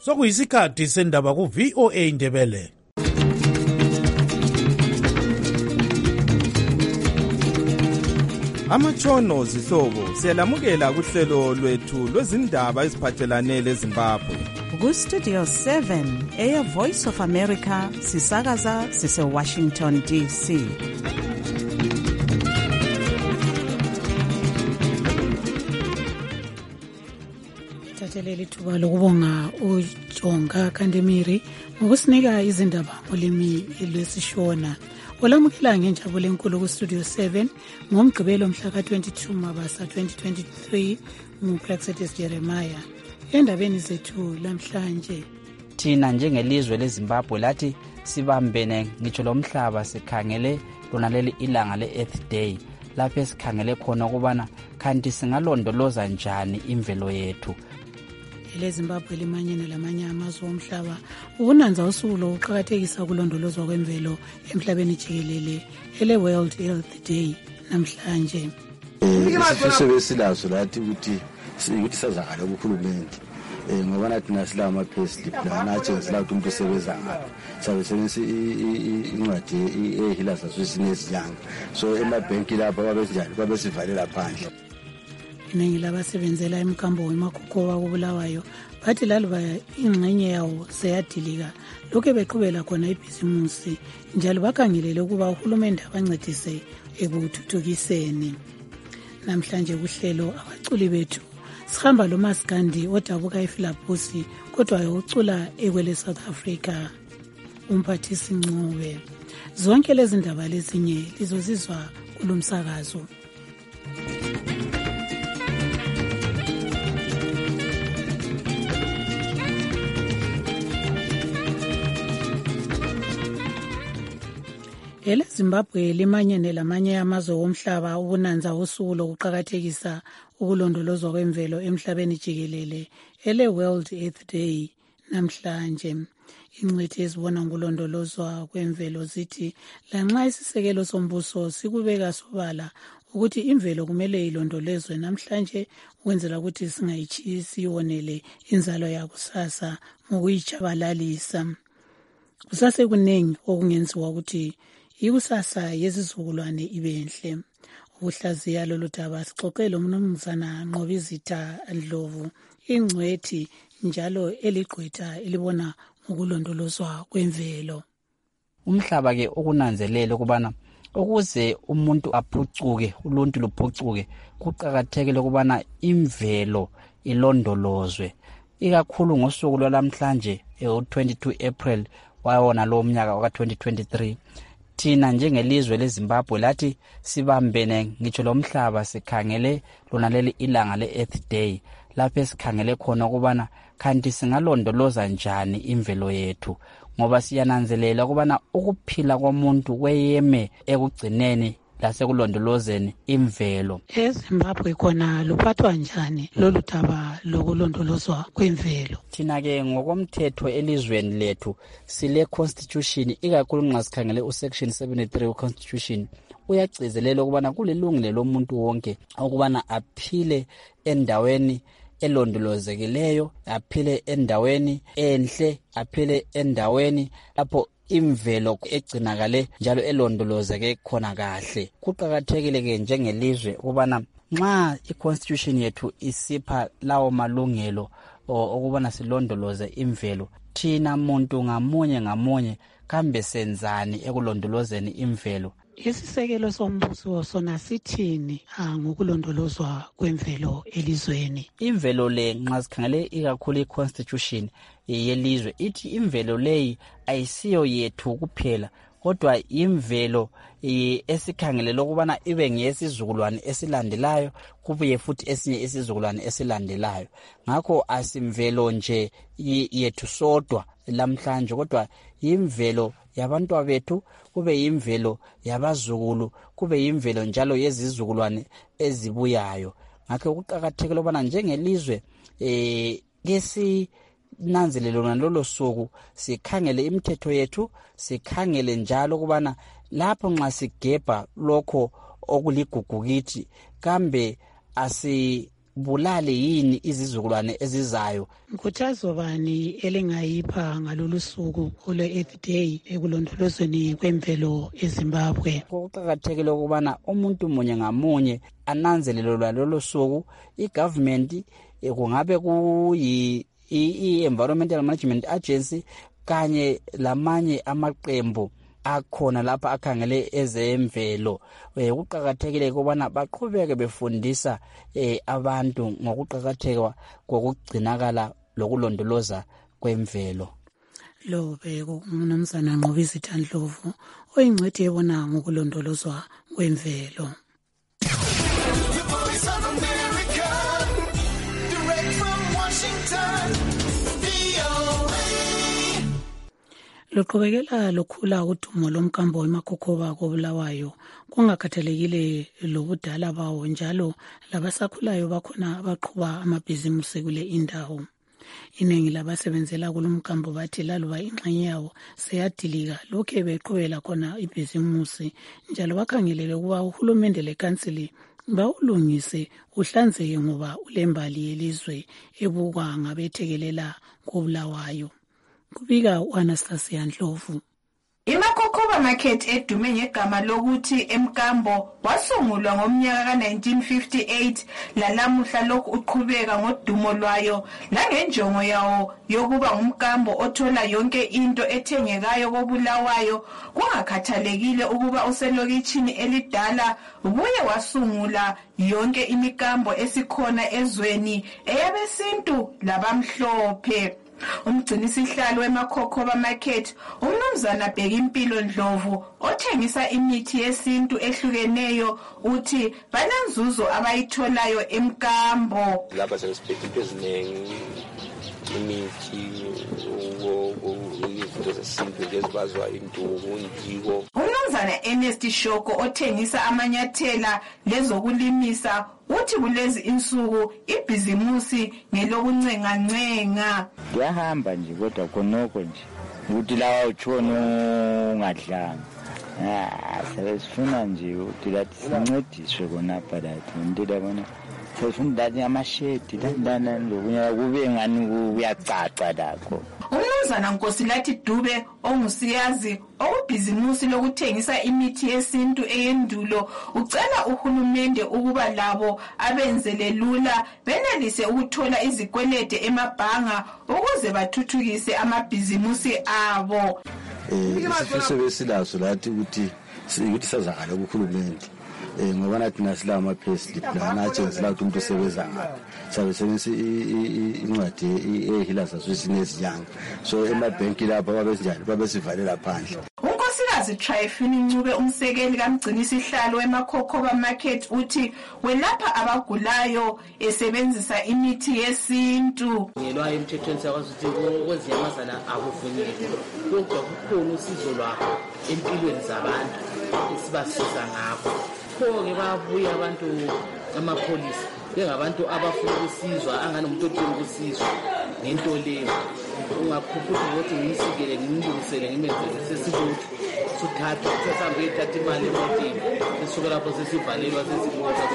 sokuyisikhathi sendaba ku-V O A Ndebele. Amatshono zihlobo siyalamukela kuhlelo lwethu lwezindaba eziphathelane leZimbabwe. Ku-Studio seven, Air Voice of America, sisakaza sise-Washington D C. Thatheleli thuba lokubonga uJonga Kandemiri ngokusinika izindaba ngolimi lwesishona. Olamukela ngenjabulo enkulu ku-Studio seven ngomgqibelo mhla ka-twenty-two Mabasa twenty twenty-three nguPraxetis Jeremiah. Endabeni zethu lamhlanje, thina njengelizwe leZimbabwe lathi sibambene ngitsho lomhlaba sikhangele lona leli ilanga le-Earth Day, lapho esikhangele khona ukubana kanti singalondoloza njani imvelo yethu. eleZimbabwe limanyene lamanye amazwe omhlaba ukunanza usuku lokuqakathekisa ukulondolozwa kwemvelo emhlabeni jikelele, ele-World Earth Day namhlanje. Isifo esilazo lathi ukuthi ukuthi sazakala kuhulumende ngoba nathi nasila ama payslip la nathi sila ukuthi umuntu usebenza ngapha sabe sebenzisa incwadi ehila sasisine izinyanga, so emabhenki lapha babesinjani babesivalela phandle. Iningi labasebenzela emkambo wemakhukoba kubulawayo bathi laluba ingxenye yawo seyadilika lokho beqhubela khona ibhizimusi, njalo bakhangelele ukuba uhulumende abancedise ekuthuthukiseni. Namhlanje kuhlelo abaculi bethu sihamba lo Maskandi odabuka eFilabusi kodwa ucula ekwele South Africa, umphathisi Ncube. Zonke lezi ndaba lezinye lizozizwa kulomsakazo. eleZimbabwe limanyene lamanye amazwe omhlaba ukunanza usuku lokuqakathekisa ukulondolozwa kwemvelo emhlabeni jikelele, ele-World Earth Day namhlanje. Ingcwethi ezibona ngokulondolozwa kwemvelo zithi lanxa isisekelo sombuso sikubeka sobala ukuthi imvelo kumele ilondolozwe namhlanje ukwenzela ukuthi singayichiyi siyonele inzalo yakusasa ngokuyichabalalisa. Kusasekuningi okungenziwa ukuthi ikusasa yezizukulwane ibenhle. Ukuhlaziya lolu daba sixoxele umnumzana Nqobizitha Ndlovu, ingcwethi njalo eligqwetha elibona ngokulondolozwa kwemvelo. Umhlaba ke ukunanzelela ukubana ukuze umuntu aphucuke, uluntu luphucuke, kuqakathekile ukubana imvelo ilondolozwe. Ikakhulu ngosuku lwalamhlanje u-twenty-two April wawona lo mnyaka wa twenty twenty-three, thina njengelizwe leZimbabwe lathi sibambene ngitsho lomhlaba sikhangele lona leli ilanga le-Earth Day, lapho esikhangele khona ukubana kanti singalondoloza njani imvelo yethu, ngoba siyananzelela ukubana ukuphila komuntu kweyeme ekugcineni lasekulondolozeni imvelo. EZimbabwe khona luphathwa njani lolu daba lokulondolozwa kwemvelo? Thina ke ngokomthetho elizweni lethu sile constitution, ikakhulu nxa sikhangele usection seventy-three we-constitution uyagcizelela ukubana kulilungile lomuntu wonke ukubana aphile endaweni elondolozekileyo, aphile endaweni enhle, aphile endaweni lapho imvelo egcinakale njalo elondolozeke khona kahle. Kuqakathekile ke njengelizwe ukubana nxa i-constitution yethu isipha lawo malungelo okubana silondoloze imvelo, thina muntu ngamunye ngamunye kambe senzani ekulondolozeni imvelo. Isisekelo sombuso sona sithini ngokulondolozwa kwemvelo elizweni? Imvelo le nxa sikhangele ikakhulu i-constitution yelizwe ithi imvelo leyi ayisiyo yethu kuphela, kodwa imvelo esikhangelele ukubana ibe ngeyesizukulwane esilandelayo, kubuye futhi esinye isizukulwane esilandelayo. Ngakho asimvelo nje yethu sodwa lamhlanje, kodwa imvelo yabantwa bethu, kube yimvelo yabazukulu, kube yimvelo njalo yezizukulwane ezibuyayo. Ngakho kuqakathekile ukubana njengelizwe eh kesi nanzelelo nalolo suku sikhangele imithetho yethu, sikhangele njalo ukubana lapho nxa sigebha lokho okuligugu kithi kambe asi ingabulali yini izizukulwane ezizayo. Nkuthazo bani elingayipha ngalolu suku ole Earth Day ekulondolozweni kwemvelo eZimbabwe? Kuqakathekile ukubana umuntu munye ngamunye ananzelele lolu suku. I-government kungabe kuyi i-Environmental Management Agency kanye lamanye amaqembu akhona lapha akhangele ezemvelo, kuqakathekile ukubana baqhubeke befundisa abantu ngokuqakatheka kokugcinakala lokulondoloza kwemvelo. Lo beko umnumzana Nqobizitha Ndlovu oyingcwethi ebona ngokulondolozwa kwemvelo. Luqhubekela lokhula udumo lomkambo weMakhokoba koBulawayo kungakhathalekile lobudala bawo, njalo labasakhulayo bakhona abaqhuba amabhizimusi kule indawo. Iningi labasebenzela kulomkambo bathi laluba ingxenye yawo seyadilika lokhe beqhubela khona ibhizimusi, njalo bakhangelele ukuba uhulumende lekansili bawulungise uhlanzeke ngoba ulembali yelizwe ebukwa ngabethekelela koBulawayo. Kubika uAnastasia Ndlovu. iMakhokoba Market edume ngegama lokuthi eMkambo wasungulwa ngomnyaka ka nineteen fifty-eight, lalamuhla lokhu uqhubeka ngodumo lwayo langenjongo yawo yokuba ngumkambo othola yonke into ethengekayo koBulawayo, kungakhathalekile ukuba uselokitshini elidala. Ubuye wasungula yonke imikambo esikhona ezweni eyabesintu labamhlophe. Umgcinisihlalo weMakhokoba Market umnumzana Bhekimpilo Ndlovu othengisa imithi yesintu ehlukeneyo uthi banenzuzo abayitholayo eMkambo. Lapha sesibheka into eziningi, imithi izinto zesintu ezibazwa induku, indiko. Umnumzana Ernest Shoko othengisa amanyathela lezokulimisa uthi kulezi insuku ibhizimusi ngelokuncengancenga. Kuyahamba nje kodwa khonoko nje ukuthi lawa utshona ungadlanga. Ah, sesifuna nje ukuthi lathi sincediswe khonapha lathi into labona. Sesifuna lathi amashedi landana lokunya kube ngani kuyacaca lakho. Umnumzana Nkosilathi Dube ongusiyazi okubhizimusi lokuthengisa imithi yesintu eyendulo ucela uhulumende ukuba labo abenzele lula benelise ukuthola izikwelede emabhanga ukuze bathuthukise amabhizimusi abo. Eh, isifiso besilazo lathi ukuthi ukuthi sazakala kuhulumende. Eh, ngoba nathi nasila ama-payslip la nathi sila umuntu osebenza ngapha sabe sebenzisa incwadi ehila zasesine ezinyanga, so emabhenki lapha babesinjani babesivalela phandle. unkosikazi Tryphon Ncube umsekeli kamgcinisihlalo weMakhokoba Market uthi welapha abagulayo esebenzisa imithi yesintu. Ngelwa emthethweni sakwazi ukuthi kwezinyamazana akufuneki, kodwa kukhona usizo lwakho empilweni zabantu esibasiza ngakho. Konke babuya abantu amapholisa bengabantu abafuna ukusizwa angane umuntu odinga ukusizwa ngento leyo. Ungakhuphuka ukuthi ngisikele ngimlungisele ngimenzele sesibutho suthatha sesambe ethatha imali emotini esuka lapho sesivalelwa sesibotha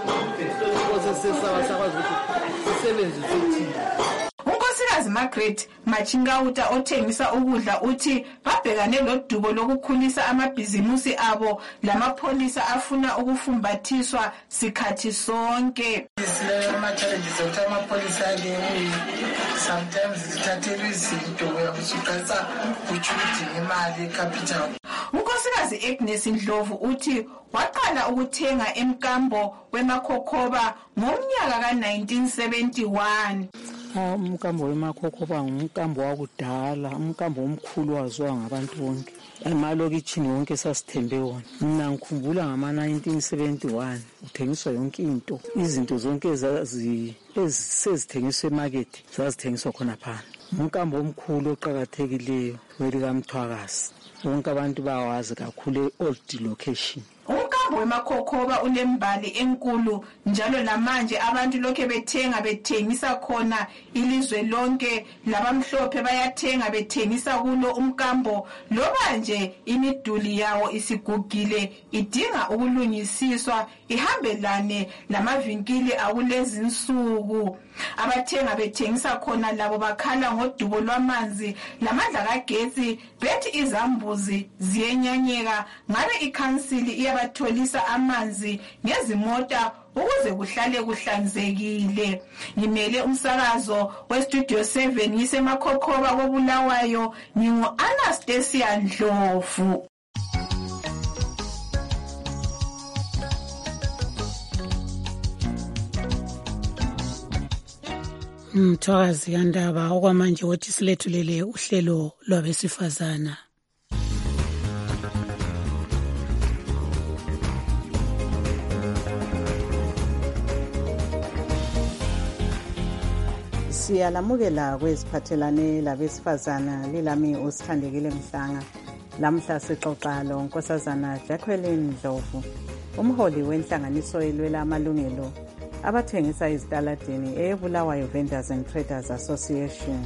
sesiya sesisaba sakwazi ukuthi sisebenze sithini. unkosikazi Margaret Machingauta othengisa ukudla uthi babhekane lodubo lokukhulisa amabhizimusi abo lamapholisa afuna ukufumbathiswa sikhathi sonke. Isileyo ama-challenges ukuthi amapholisa-ke sometimes zithathelwa izinto usuqalisa utsho udinga imali ecapital. unkosikazi Agnes Ndlovu uthi waqala ukuthenga eMkambo weMakhokoba ngomnyaka ka nineteen seventy-one. Umkambo weMakhokoba ngumkambo wakudala, umkambo omkhulu waziwa ngabantu bonke. Emalokitshini wonke sasithembe wona. Mina ngikhumbula ngama nineteen seventy-one uthengiswa yonke into. Izinto zonke ezazi ezisezithengiswa emarket zazithengiswa khona phana. Umkambo omkhulu oqhakathekileyo welikaMthwakazi. Wonke abantu bawazi kakhulu e-old location. Umkambo umkambo weMakhokhoba unembali enkulu njalo lamanje abantu lokhe bethenga bethengisa khona ilizwe lonke, labamhlophe bayathenga bethengisa kulo umkambo, loba nje imiduli yawo isigugile idinga ukulungisiswa ihambelane lamavinkili akulezi insuku. Abathenga bethengisa khona labo bakhala ngodubo lwamanzi lamandla kagesi, bethi izambuzi ziyenyanyeka ngabe ikhansili iyabatholisa amanzi ngezimota ukuze kuhlale kuhlanzekile. Ngimele umsakazo weStudio seven ngiseMakhokhoba koBulawayo, ngingu-Anastasia Ndlovu. Mthwakazi Yandaba okwamanje wothi silethulele uhlelo lwabesifazana. Siyalamukela kweziphathelane labesifazana, lilami uSithandekile Mhlanga. Lamhla sixoxa lo Nkosazana Jacqueline Ndlovu, umholi wenhlanganiso elwela amalungelo abathengisa izitaladini eBulawayo Vendors and Traders Association.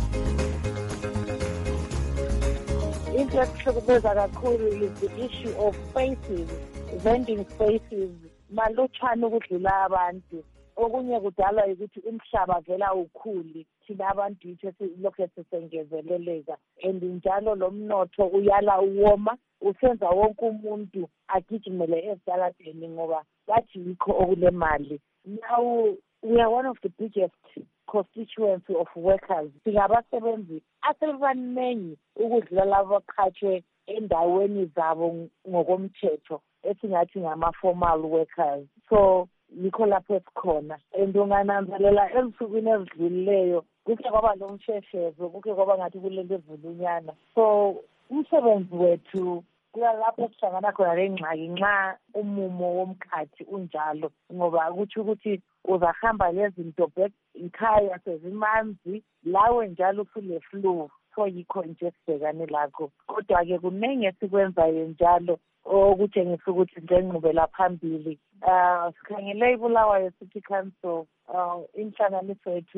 Into esihlukumeza kakhulu is the issue of spaces, vending spaces, malutshwane ukudlula abantu. Okunye kudalwa ukuthi umhlaba vela ukhuli, thina abantu yitho lokho sisengezeleleka, and njalo lo mnotho uyala uwoma usenza wonke umuntu agijimele ezitaladini ngoba bathi yikho okule mali. Now we are one of the biggest constituency of workers. Singabasebenzi asebaningi ukudlula labo abaqhatshwe endaweni zabo ngokomthetho esingathi ngama-formal workers. So yikho lapho esikhona, and ungananzelela ezinsukwini ezidlulileyo kuke kwaba lomsheshezo, kuke kwaba ngathi kulento evulunyana. So umsebenzi wethu kulapho sihlangana khona lengxaki nxa umumo womkhathi unjalo, ngoba kuthi ukuthi uzahamba lezinto back ikhaya sezimanzi lawe njalo ufule flu. So yikho nje sibhekane lakho, kodwa-ke kuningi esikwenzayo njalo okutshengisa ukuthi njengqubela phambili. Uh, sikhangele iBulawayo City Council, uh, inhlanganiso yethu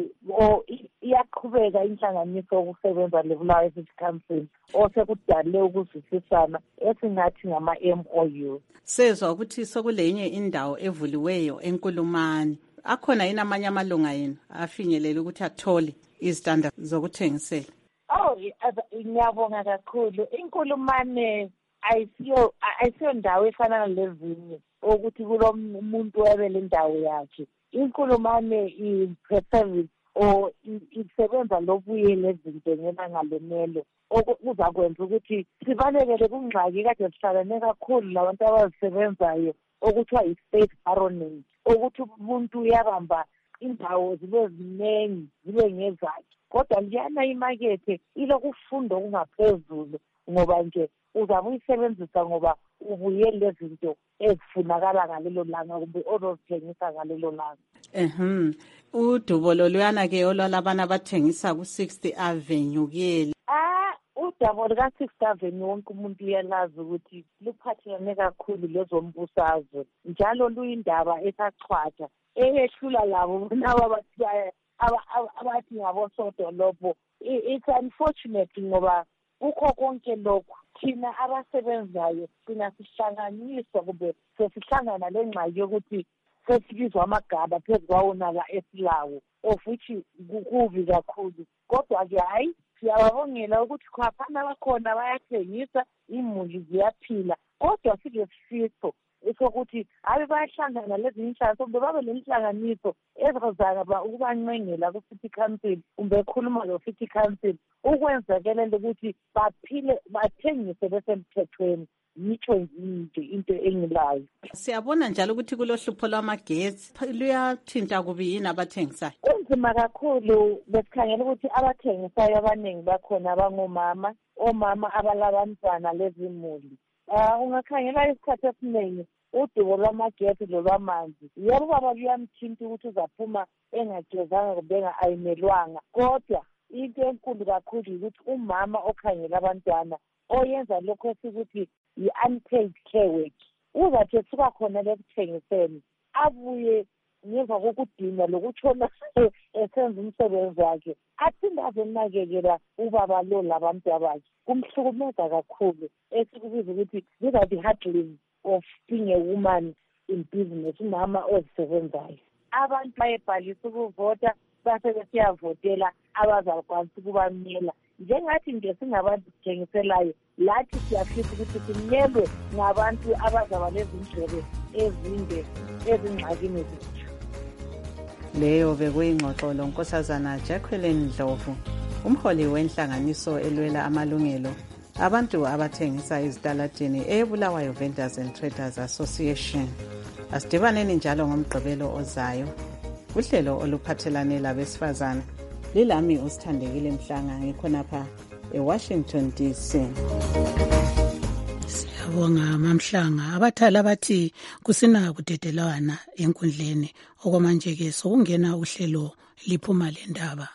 iyaqhubeka inhlanganiso ukusebenza leBulawayo City Council osekudale ukuzwisisana esingathi ngama-M O U. Sezwa ukuthi sokulenye indawo evuliweyo eNkulumane, akhona yini amanye amalunga yenu afinyelela ukuthi athole izitanda zokuthengisela? Oh, ngiyabonga kakhulu. Inkulumane ayisiyo ayisiyo ndawo efana nalezinye ukuthi kulo muntu webele indawo yakhe. Inkulumane i-service or isebenza lobuye lezinto ngelanga lemelo okuza kwenza ukuthi sibalekele kungxaki kade sihlangane kakhulu labantu abazisebenzayo okuthiwa i-state baronet, ukuthi umuntu uyabamba indawo zibe ziningi zibe ngezakhe, kodwa liyana imakethe ilokufunda okungaphezulu ngoba nje uzabe uyisebenzisa ngoba ubuye lezinto ezifunakala ngalelo langa kumbe ozozithengisa ngalelo langa. Ehum, udubo loluyana-ke olwalabana abathengisa ku-sixty avenue kuyeli. Ah, udaba luka-sixty avenue wonke umuntu uyalazi ukuthi luphathelane kakhulu lezombusazwe, njalo luyindaba esachwatha eyehlula labo bonaba abathi ngabosodolobho. It's unfortunate ngoba kukho konke lokhu thina abasebenzayo sina sihlanganiswa kumbe sesihlangana lengxaki yokuthi sesibizwa amagaba phezu kwawonala esilawo, of which kukubi kakhulu. Kodwa-ke hayi, siyababongela ukuthi khwaphana bakhona bayathengisa, imuli ziyaphila, kodwa silesifiso esokuthi abe bayahlangana lezinye inhlanganiso kumbe babe lenhlanganiso ezizaba ukubancengela ku-City Council kumbe ekhuluma lo-City Council ukwenzekelela ukuthi baphile bathengise besemthethweni. Yitsho nje into engilayo. Siyabona njalo ukuthi kulohlupho lwamagetsi luyathinta kubi yini abathengisayo? Kunzima kakhulu. Besikhangela ukuthi abathengisayo abaningi bakhona abangomama, omama abalabantwana lezimuli. Uh, ungakhangela isikhathi esiningi udubo lwamagetsi lolwamanzi yebo baba luyamthinta ukuthi uzaphuma engagezanga kumbe engayimelwanga, kodwa into enkulu kakhulu ukuthi umama okhangela abantwana oyenza lokho esikuthi yi-unpaid care work uzathi ethuka khona lekuthengiseni abuye ngemva kokudinga lokutshona esenza umsebenzi wakhe aphinde azenakekela ubaba lo labantu abakhe kumhlukumeza kakhulu esikubiza ukuthi these are the hurdles of being a woman in business umama ozisebenzayo. Abantu bayebhalisa ukuvota base besiyavotela abazakwanisa ukubamela njengathi nje singabantu sithengiselayo lathi siyafisa ukuthi simelwe ngabantu abazaba lezindlebe ezinde ezingxakini zethu. Leyo bekuyingxoxo lonkosazana Jacqueline Ndlovu, umholi wenhlanganiso elwela amalungelo abantu abathengisa ezitaladini eBulawayo Vendors and Traders Association. Asidibaneni njalo ngomgqibelo ozayo. Uhlelo oluphathelane labesifazana lilami uSithandekile Mhlanga ngikhonapha eWashington D C. Siyabonga Mamhlanga. Abathala bathi kusina kudedelwana enkundleni okwamanje ke sokungena uhlelo liphuma lendaba.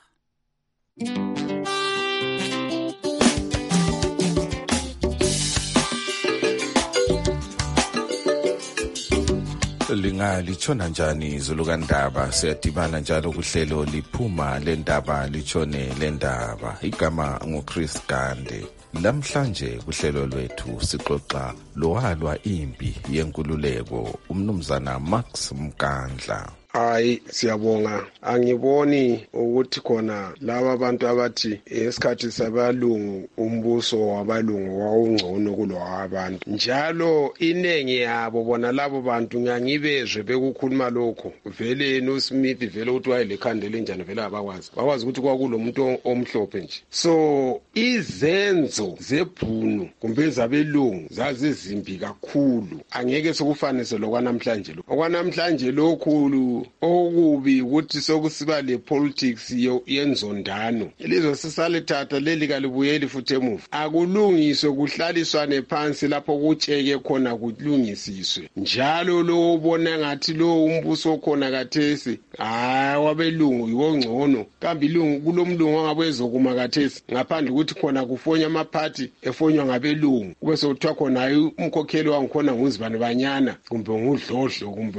Lingalitshona njani izulu kandaba? Siyadibana njalo kuhlelo liphuma lendaba litshone lendaba. Igama nguChris Gande. Lamhlanje kuhlelo lwethu sixoxa lowalwa impi yenkululeko umnumzana Max Mkandla. Hayi siyabonga, angiboni ukuthi khona laba abantu abathi esikhathi sabalungu umbuso wabalungu wawungcono kulowabantu. Njalo inengi yabo bona labo bantu ngangibezwe bekukhuluma lokho. Vele no Smith vele uthi wayelikhandele njani vele abakwazi. Bakwazi ukuthi kwakulomuntu omhlophe nje. So izenzo zebhunu kumbe zabelungu zazizimbi kakhulu. Angeke sokufanise lokwanamhlanje lo. Okwanamhlanje lokhulu okubi ukuthi sokusiba le politics yenzondano. Ilizwe sisalithatha leli kalibuyeli futhi emuva. Akulungiswe kuhlaliswane phansi lapho kutsheke khona kulungisiswe. Njalo lo ubona ngathi lo umbuso khona kathesi hayi wabelungu yongcono. Kambe ilungu kulomlungu ongabe ezokuma kathesi ngaphandle ukuthi khona kufonya amaphathi efonywa ngabelungu. Kube sokuthiwa khona umkhokheli wangikhona nguzibani banyana kumbe ngudlodlo kumbe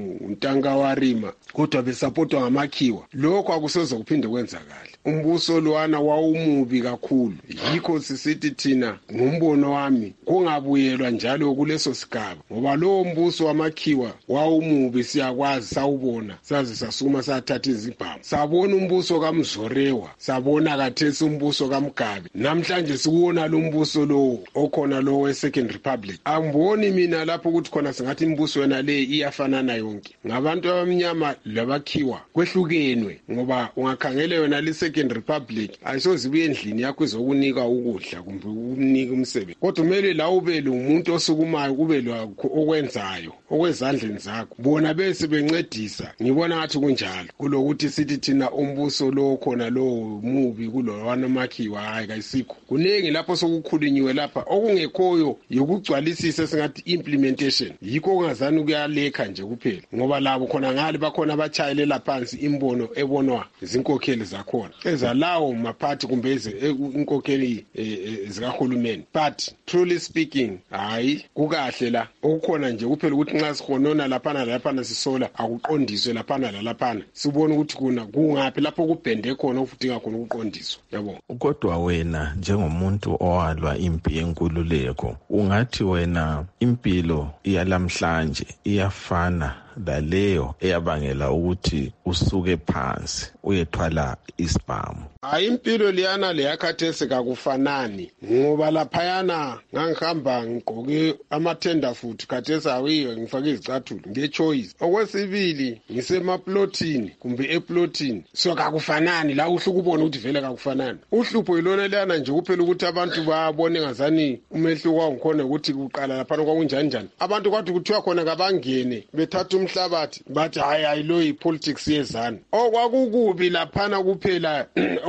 uNtanga kodwa besapotwa ngamakhiwa. Lokho akusoze kuphinde kwenzakala. Umbuso lwana wawumubi kakhulu. Yikho sisithi thina ngombono wami kungabuyelwa njalo kuleso sigaba ngoba lo mbuso wamakhiwa wawumubi siyakwazi sawubona saze sasukuma sathatha izibhamu. Sabona umbuso kaMzorewa, sabona kathesi umbuso kaMgabe. Namhlanje sikuwona lo mbuso lo okhona lo we Second Republic. Angiboni mina lapho ukuthi khona singathi imbuso yona le iyafanana yonke. Ngabantu abamnyama labakhiwa kwehlukenwe ngoba ungakhangela yona le Second Republic ayisoze ibuye endlini yakho izokunika ukudla kumbe ukunika umsebenzi. Kodwa kumele la ube lo umuntu osukumayo kube lokho okwenzayo okwezandleni zakho. Bona bese bencedisa. Ngibona ngathi kunjalo kulokuthi sithi thina umbuso lo khona lo mubi kulo wanamakhiwa hayi kayisikho. Kunengi lapho sokukhulunyiwe lapha okungekhoyo yokugcwalisisa singathi implementation. Yikho ongazani kuyalekha nje kuphela ngoba labo khona ngale bakhona abachayelela phansi imbono ebonwa izinkokheli zakhona ezalawo maphathi kumbe inkokheli zikahulumeni. But truly speaking hayi kukahle la okukhona nje kuphela ukuthi nxa sihonona laphana laphana sisola akuqondiswe laphana laphana sibone ukuthi kuna kungapi lapho kubhende khona ukudinga khona ukuqondiswa. Yabo kodwa wena njengomuntu owalwa impi yenkululeko ungathi wena impilo iyalamhlanje iyafana laleyo eyabangela ukuthi usuke phansi uyethwala isibhamu? Hayi impilo liyana leyakhathesi kakufanani ngoba laphayana ngangihamba ngigqoke amathenda futhi khathesi awiwe ngifake izicathulo ngechoice. Okwesibili ngisemaplotini kumbe eplotini so kakufanani la uhluka ubona ukuthi vele kakufanani. Uhlupho ilona liyana nje kuphela ukuthi abantu babone ngazani umehluko wangikhona ukuthi kuqala lapha kwakunjani njani. Abantu kwathi kuthiwa khona kabangene bethatha umhlabathi bathi hayi hayi lo ipolitics yezana. Okwakukubi laphana kuphela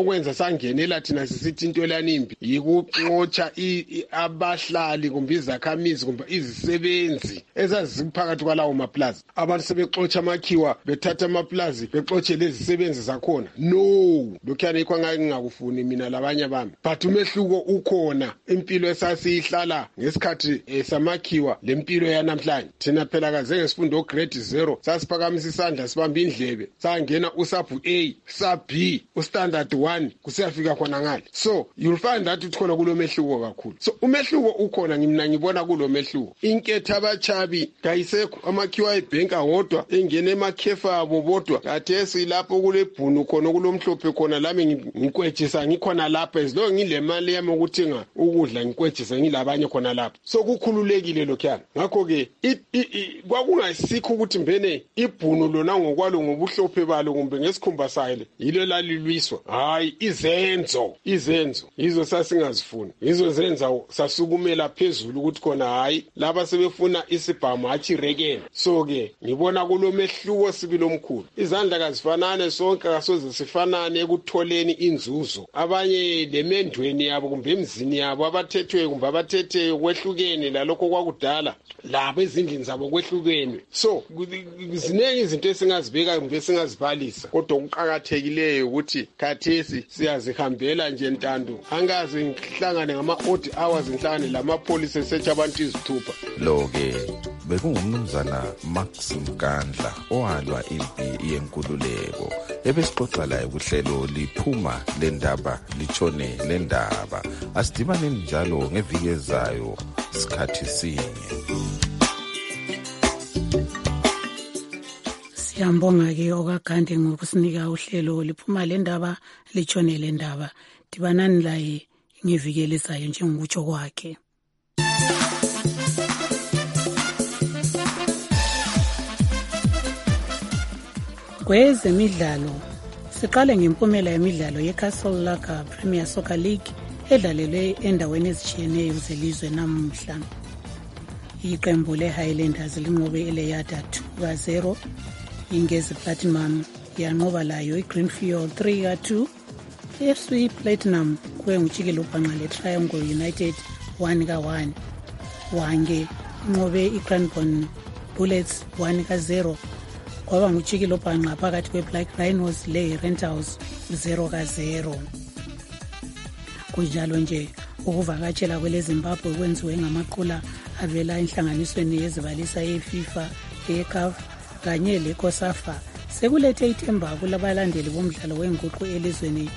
esakwenza sangenela thina sisithi into lanimbi yikuxotsha abahlali kumbe izakhamizi kumbe izisebenzi ezaziphakathi kwalawo maplaza. Abantu sebexotsha amakhiwa bethatha amaplaza bexotshe lezi zisebenzi zakhona. No, lokhuyana ikho ngingakufuni mina labanye bami. But umehluko ukhona. Impilo esasiyihlala ngesikhathi samakhiwa lempilo yanamhlanje. Thina phela kaze ngesifundo grade zero sasiphakamisa isandla sibamba indlebe sangena usabhu A sub B ustandard one kusiyafika khona ngale. So you'll find that ukhona kulomehluko kakhulu. So umehluko ukhona ngimna ngibona kulomehluko. Inketha abachabi kayisekho amakhiwa ebhenka wodwa engene emakhefa abo bodwa. Kathesi lapho kulebhunu khona kulomhlophe khona lami ngikwetshisa ngikhona lapha ezilo ngile mali yami ukuthenga ukudla ngikwetshisa ngilabanye khona lapha. So kukhululekile lokhuyana. Ngakho ke kwakungasikho ukuthi mbene ibhunu lona ngokwalo ngobuhlophe balo kumbe ngesikhumba sayo yilo lalilwiswa. Hayi izenzo izenzo yizo sasingazifuni. Yizo zenza sasukumela phezulu ukuthi khona hayi laba sebefuna isibhamu hathi rekene. So ke ngibona kulomehluko sibili omkhulu. Izandla kazifanane sonke kasoze sifanane ekutholeni inzuzo. Abanye lemendweni yabo kumbe emzini yabo abathethwe kumbe abathetheyo kwehlukene lalokho kwakudala labo ezindlini zabo kwehlukene. So ziningi izinto esingazibeka kumbe singazibalisa kodwa ukuqhakathekileyo ukuthi khathesi siyazihambela nje ntando angaze ngihlangane ngama odd hours ngihlangane lamapolice esearch abantu izithupha. Lo ke bekungumnumzana Max Mkandla owalwa impi yenkululeko ebesixoxa laye kuhlelo liphuma lendaba litshone lendaba. Asidibane njalo ngeviki ezayo sikhathi sinye. Siyambonga ke okaGandhi ngokusinika uhlelo liphuma lendaba litshone lendaba. Dibanani laye ngeviki ezayo njengokutsho kwakhe. Kwezemidlalo siqale ngempumela yemidlalo yeCastle Lager Premier Soccer League edlalelwe endaweni ezitshiyeneyo zelizwe namuhla. Iqembu leHighlanders linqobe eLeyada two ka zero. Ingezi Platinum yanqoba layo iGreenfield three ka two. F C Platinum kuwe nguchikelo bhanqa leTriangle United one ka one. Wange inqobe iCranbourne Bullets one ka zero. Kwaba nguchikelo bhanqa phakathi kweBlack Rhinos leRentals zero ka zero. Kunjalo nje ukuvakatshela kweleZimbabwe kwenziwe ngamaqula avela enhlanganisweni yezibalisa yeFIFA, eCAF kanye leCOSAFA. Sekulethe ithemba kulabalandeli bomdlalo wenguqu elizweni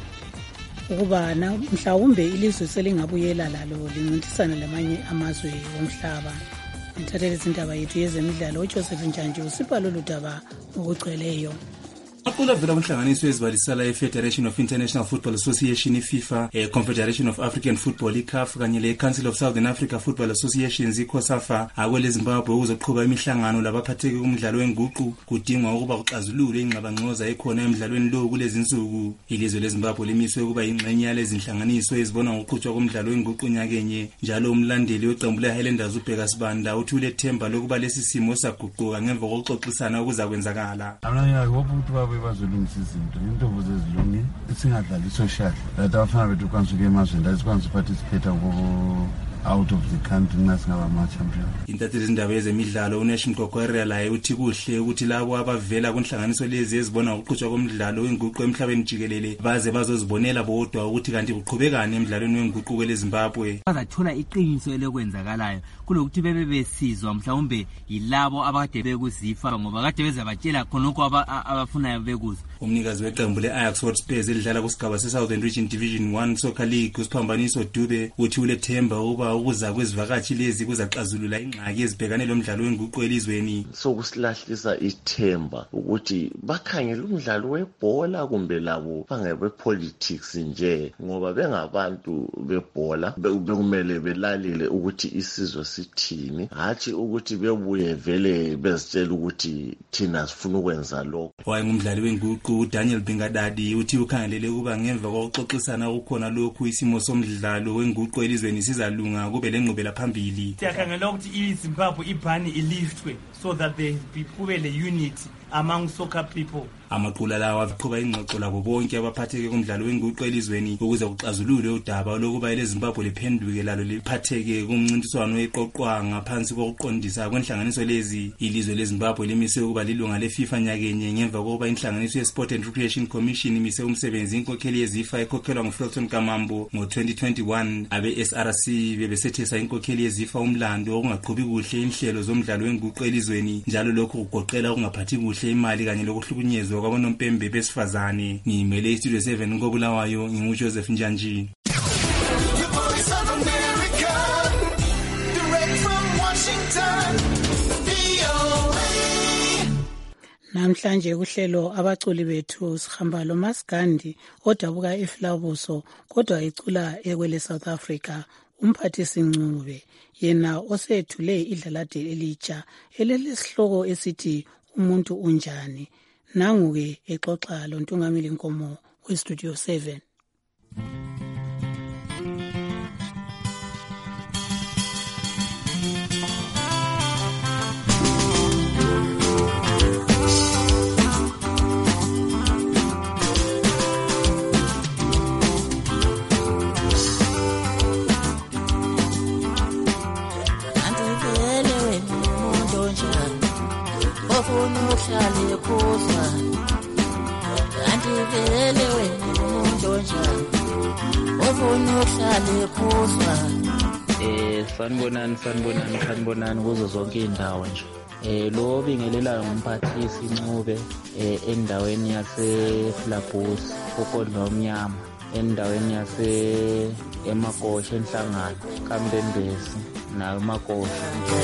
ukuba mhlawumbe ilizwe selingabuyela lalo lincintisana lamanye amazwe omhlaba. Ngithathele izindaba yethu yezemidlalo uJoseph Njanje usipha lolu daba ukugcweleyo. Amaqula avela kunhlanganiso ezibalisala ye-Federation of International Football Association i-FIFA, e-Confederation of African Football i-CAF kanye le-Council of Southern Africa Football Associations i-COSAFA akwele Zimbabwe ukuzoqhuba imihlangano labaphatheki kumdlalo wenguqu kudingwa ukuba kuxazululwe ingxabangxoza ekhona emidlalweni lo kulezi insuku. Ilizwe leZimbabwe limiswe ukuba ingxenye yalezi inhlanganiso ezibona ngokuqhutshwa komdlalo wenguqu nyakenye. Njalo umlandeli weqembu leHighlanders uBheka Sibanda uthi ulethemba lokuba lesi simo saguquka ngemva kokuxoxisana okuzakwenzakala. bazolungisa izinto intombo zezilungi singadlali social that abafana bethu kwanza ke emazweni asikwanza participate kubo out of the country nasingaba ama-champion. Intatheli izindaba yezemidlalo uNation Kokorela laye uthi kuhle ukuthi labo abavela kunhlanganiso lezi ezibona ukuqhutshwa komdlalo wenguqu emhlabeni jikelele baze bazozibonela bodwa ukuthi kanti kuqhubekani emidlalweni wenguqu kweleZimbabwe. Bazathola iqiniso elekwenzakalayo kunokuthi bebe besizwa mhlawumbe yilabo abakade bekuzifa ngoba kade bezabatshela khonokho abafunayo bekuzwa. Umnikazi weqembu le-Ajax Hotspurs elidlala kusigaba se-Southern Region Division one Soccer League uSiphambaniso Dube uthi ulethemba uba ukuza kwezivakatshi lezi kuzaxazulula ingxaki ezibhekane lomdlalo wenguqu elizweni. Sokusilahlisa ithemba ukuthi bakhangela umdlalo webhola kumbe labo bangebe politics nje ngoba bengabantu bebhola bekumele belalile ukuthi isizwe sithini hathi ukuthi bebuye vele bezitshela ukuthi thina sifuna ukwenza lokho. Wayengumdlali wenguqu Daniel Bingadadi uthi ukhangelele kuba ngemva kokuxoxisana ukukhona lokhu isimo somdlalo wenguqu elizweni sizalunga kube lenqubela phambili. Siyakhangela ukuthi iZimbabwe ibhani iliftwe so that they kube le unity among soccer people. Amaqula lawa aqhuba ingxoxo labo bonke abaphatheke kumdlalo wenguqu elizweni ukuze kuxazulule udaba lokuba eleZimbabwe liphenduke lalo liphatheke kumncintiswano weqoqwa ngaphansi kokuqondisa kwenhlanganiso lezi. Ilizwe leZimbabwe limise ukuba lilunga leFIFA nyakenye ngemva kokuba inhlanganiso yeSport and Recreation Commission imise umsebenzi inkokheli yeZIFA ekhokhelwa nguFilton Kamambo ngo twenty twenty-one. Abe-S R C bebesethesa inkokheli yeZIFA umlando okungaqhubi kuhle inhlelo zomdlalo wenguqu elizweni, njalo lokho kugoqela ukungaphathi kuhle imali kanye lokuhlukunyezwa kwabonompembe besifazane. Ngimele iStudio seven ngobulawayo nginguJoseph Njanji. Namhlanje kuhlelo abaculi bethu sihamba lo Maskandi odabuka eFlabuso kodwa icula ekwele South Africa, umphathisi Ncube, yena osethule idlalade elitsha elilesihloko esithi umuntu unjani. Nangu-ke exoxa lo Ntungamili Nkomo kwiStudio seven. Uhlale khuzwa andivele wena umuntu onjani ofuna uhlale khuzwa. Eh sanibonani sanibonani sanibonani kuzo zonke indawo nje. Eh lo bingelelayo ngumphathisi Ncube eh endaweni yase Flabus ukodla omnyama, endaweni yase eMagosha enhlangano kaMbembezi nayo Magosha.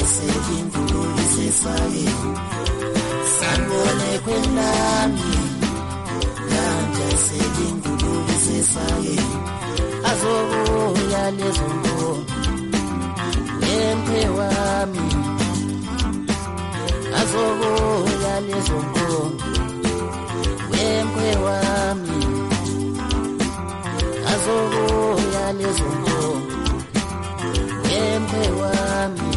Sanibone kwelami nanje selingulule sesake azobuya lezonto emphe wami azobuya lezonto emphe wami azobuya lezonto emphe wami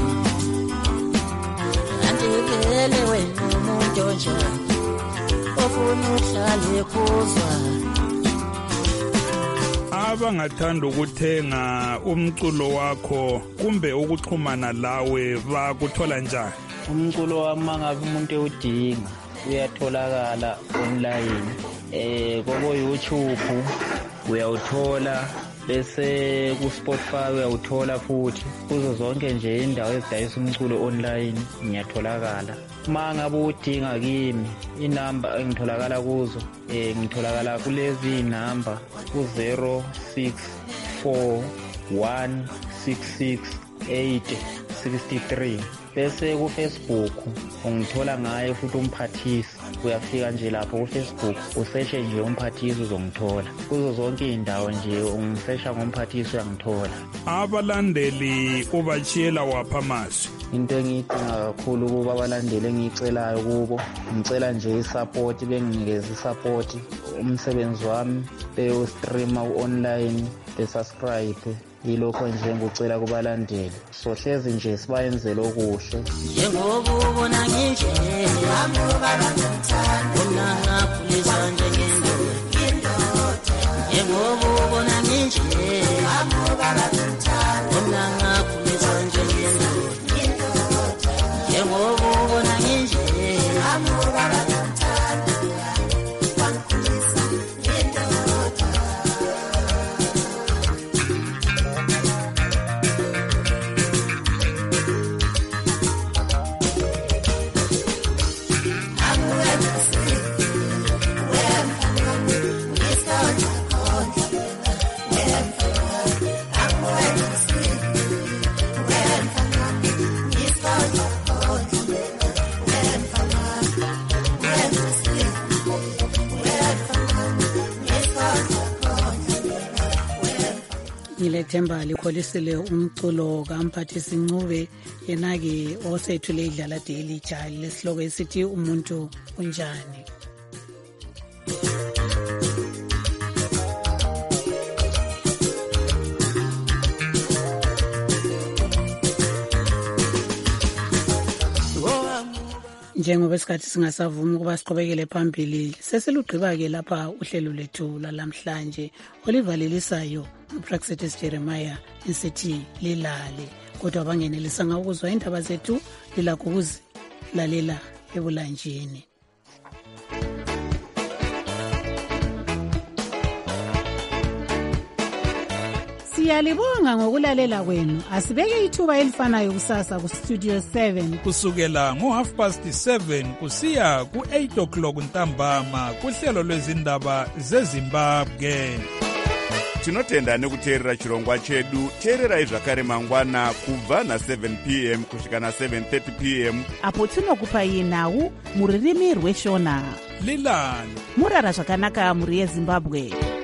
andivele wena umuntu onjani ofuna uhlale khuzwa. Abangathanda ukuthenga umculo wakho kumbe ukuxhumana lawe bakuthola njani? Umculo wami mangabe umuntu ewudinga uyatholakala online eh kobo YouTube uyawuthola, bese ku Spotify uyawuthola futhi. Kuzo zonke nje indawo ezidayisa umculo online ngiyatholakala. Mangabe udinga kimi inamba engitholakala kuzo eh ngitholakala kulezi inamba ku zero six four one six six eight six three. Bese ku Facebook ungithola ngaye futhi umphathisi, uyafika nje lapho ku Facebook usearche nje umphathisi uzongithola. Kuzo zonke indawo nje ungisearcha ngomphathisi uyangithola. Abalandeli ubachiyela wapha amazwi? Into engiyidinga kakhulu ukuba abalandeli engiyicelayo kubo, ngicela nje isupport, benginikeze isupport umsebenzi wami, beyo-streama online, besubscribe. Yilokho nje ngicela kubalandeli, so hlezi nje sibayenzele okuhle. Njengoba ubona nginje amuka bangithanda unangakhulisa njengendoda. Njengoba ubona nginje amuka bangithanda unangakhulisa njengendoda. Njengoba ubona nginje amuka bangithanda wangikhulisa njengendoda. Ngilethemba likholisile umculo kamphathisi Ncube, yena-ke osethule idlalade elitsha lesihloko esithi umuntu unjani. njengoba isikhathi singasavumi ukuba siqhubekele phambili sesilugqiba-ke lapha uhlelo lwethu lwalamhlanje olivalelisayo upraxitis Jeremiah esithi lilale, kodwa abangenelisanga ukuzwa indaba zethu lilakho ukuzilalela ebulanjeni. Siyalibonga ngokulalela kwenu. Asibeke ithuba elifanayo kusasa ku Studio seven kusukela ngo half past seven kusiya ku eight o'clock ntambama kuhlelo lwezindaba zeZimbabwe. Tinotenda nekuteerera chirongwa chedu. Teererai zvakare mangwana kubva na seven p m kusvika na seven thirty p m apo tinokupai nhau muririmi rweshona. Lilani murara zvakanaka muri yeZimbabwe.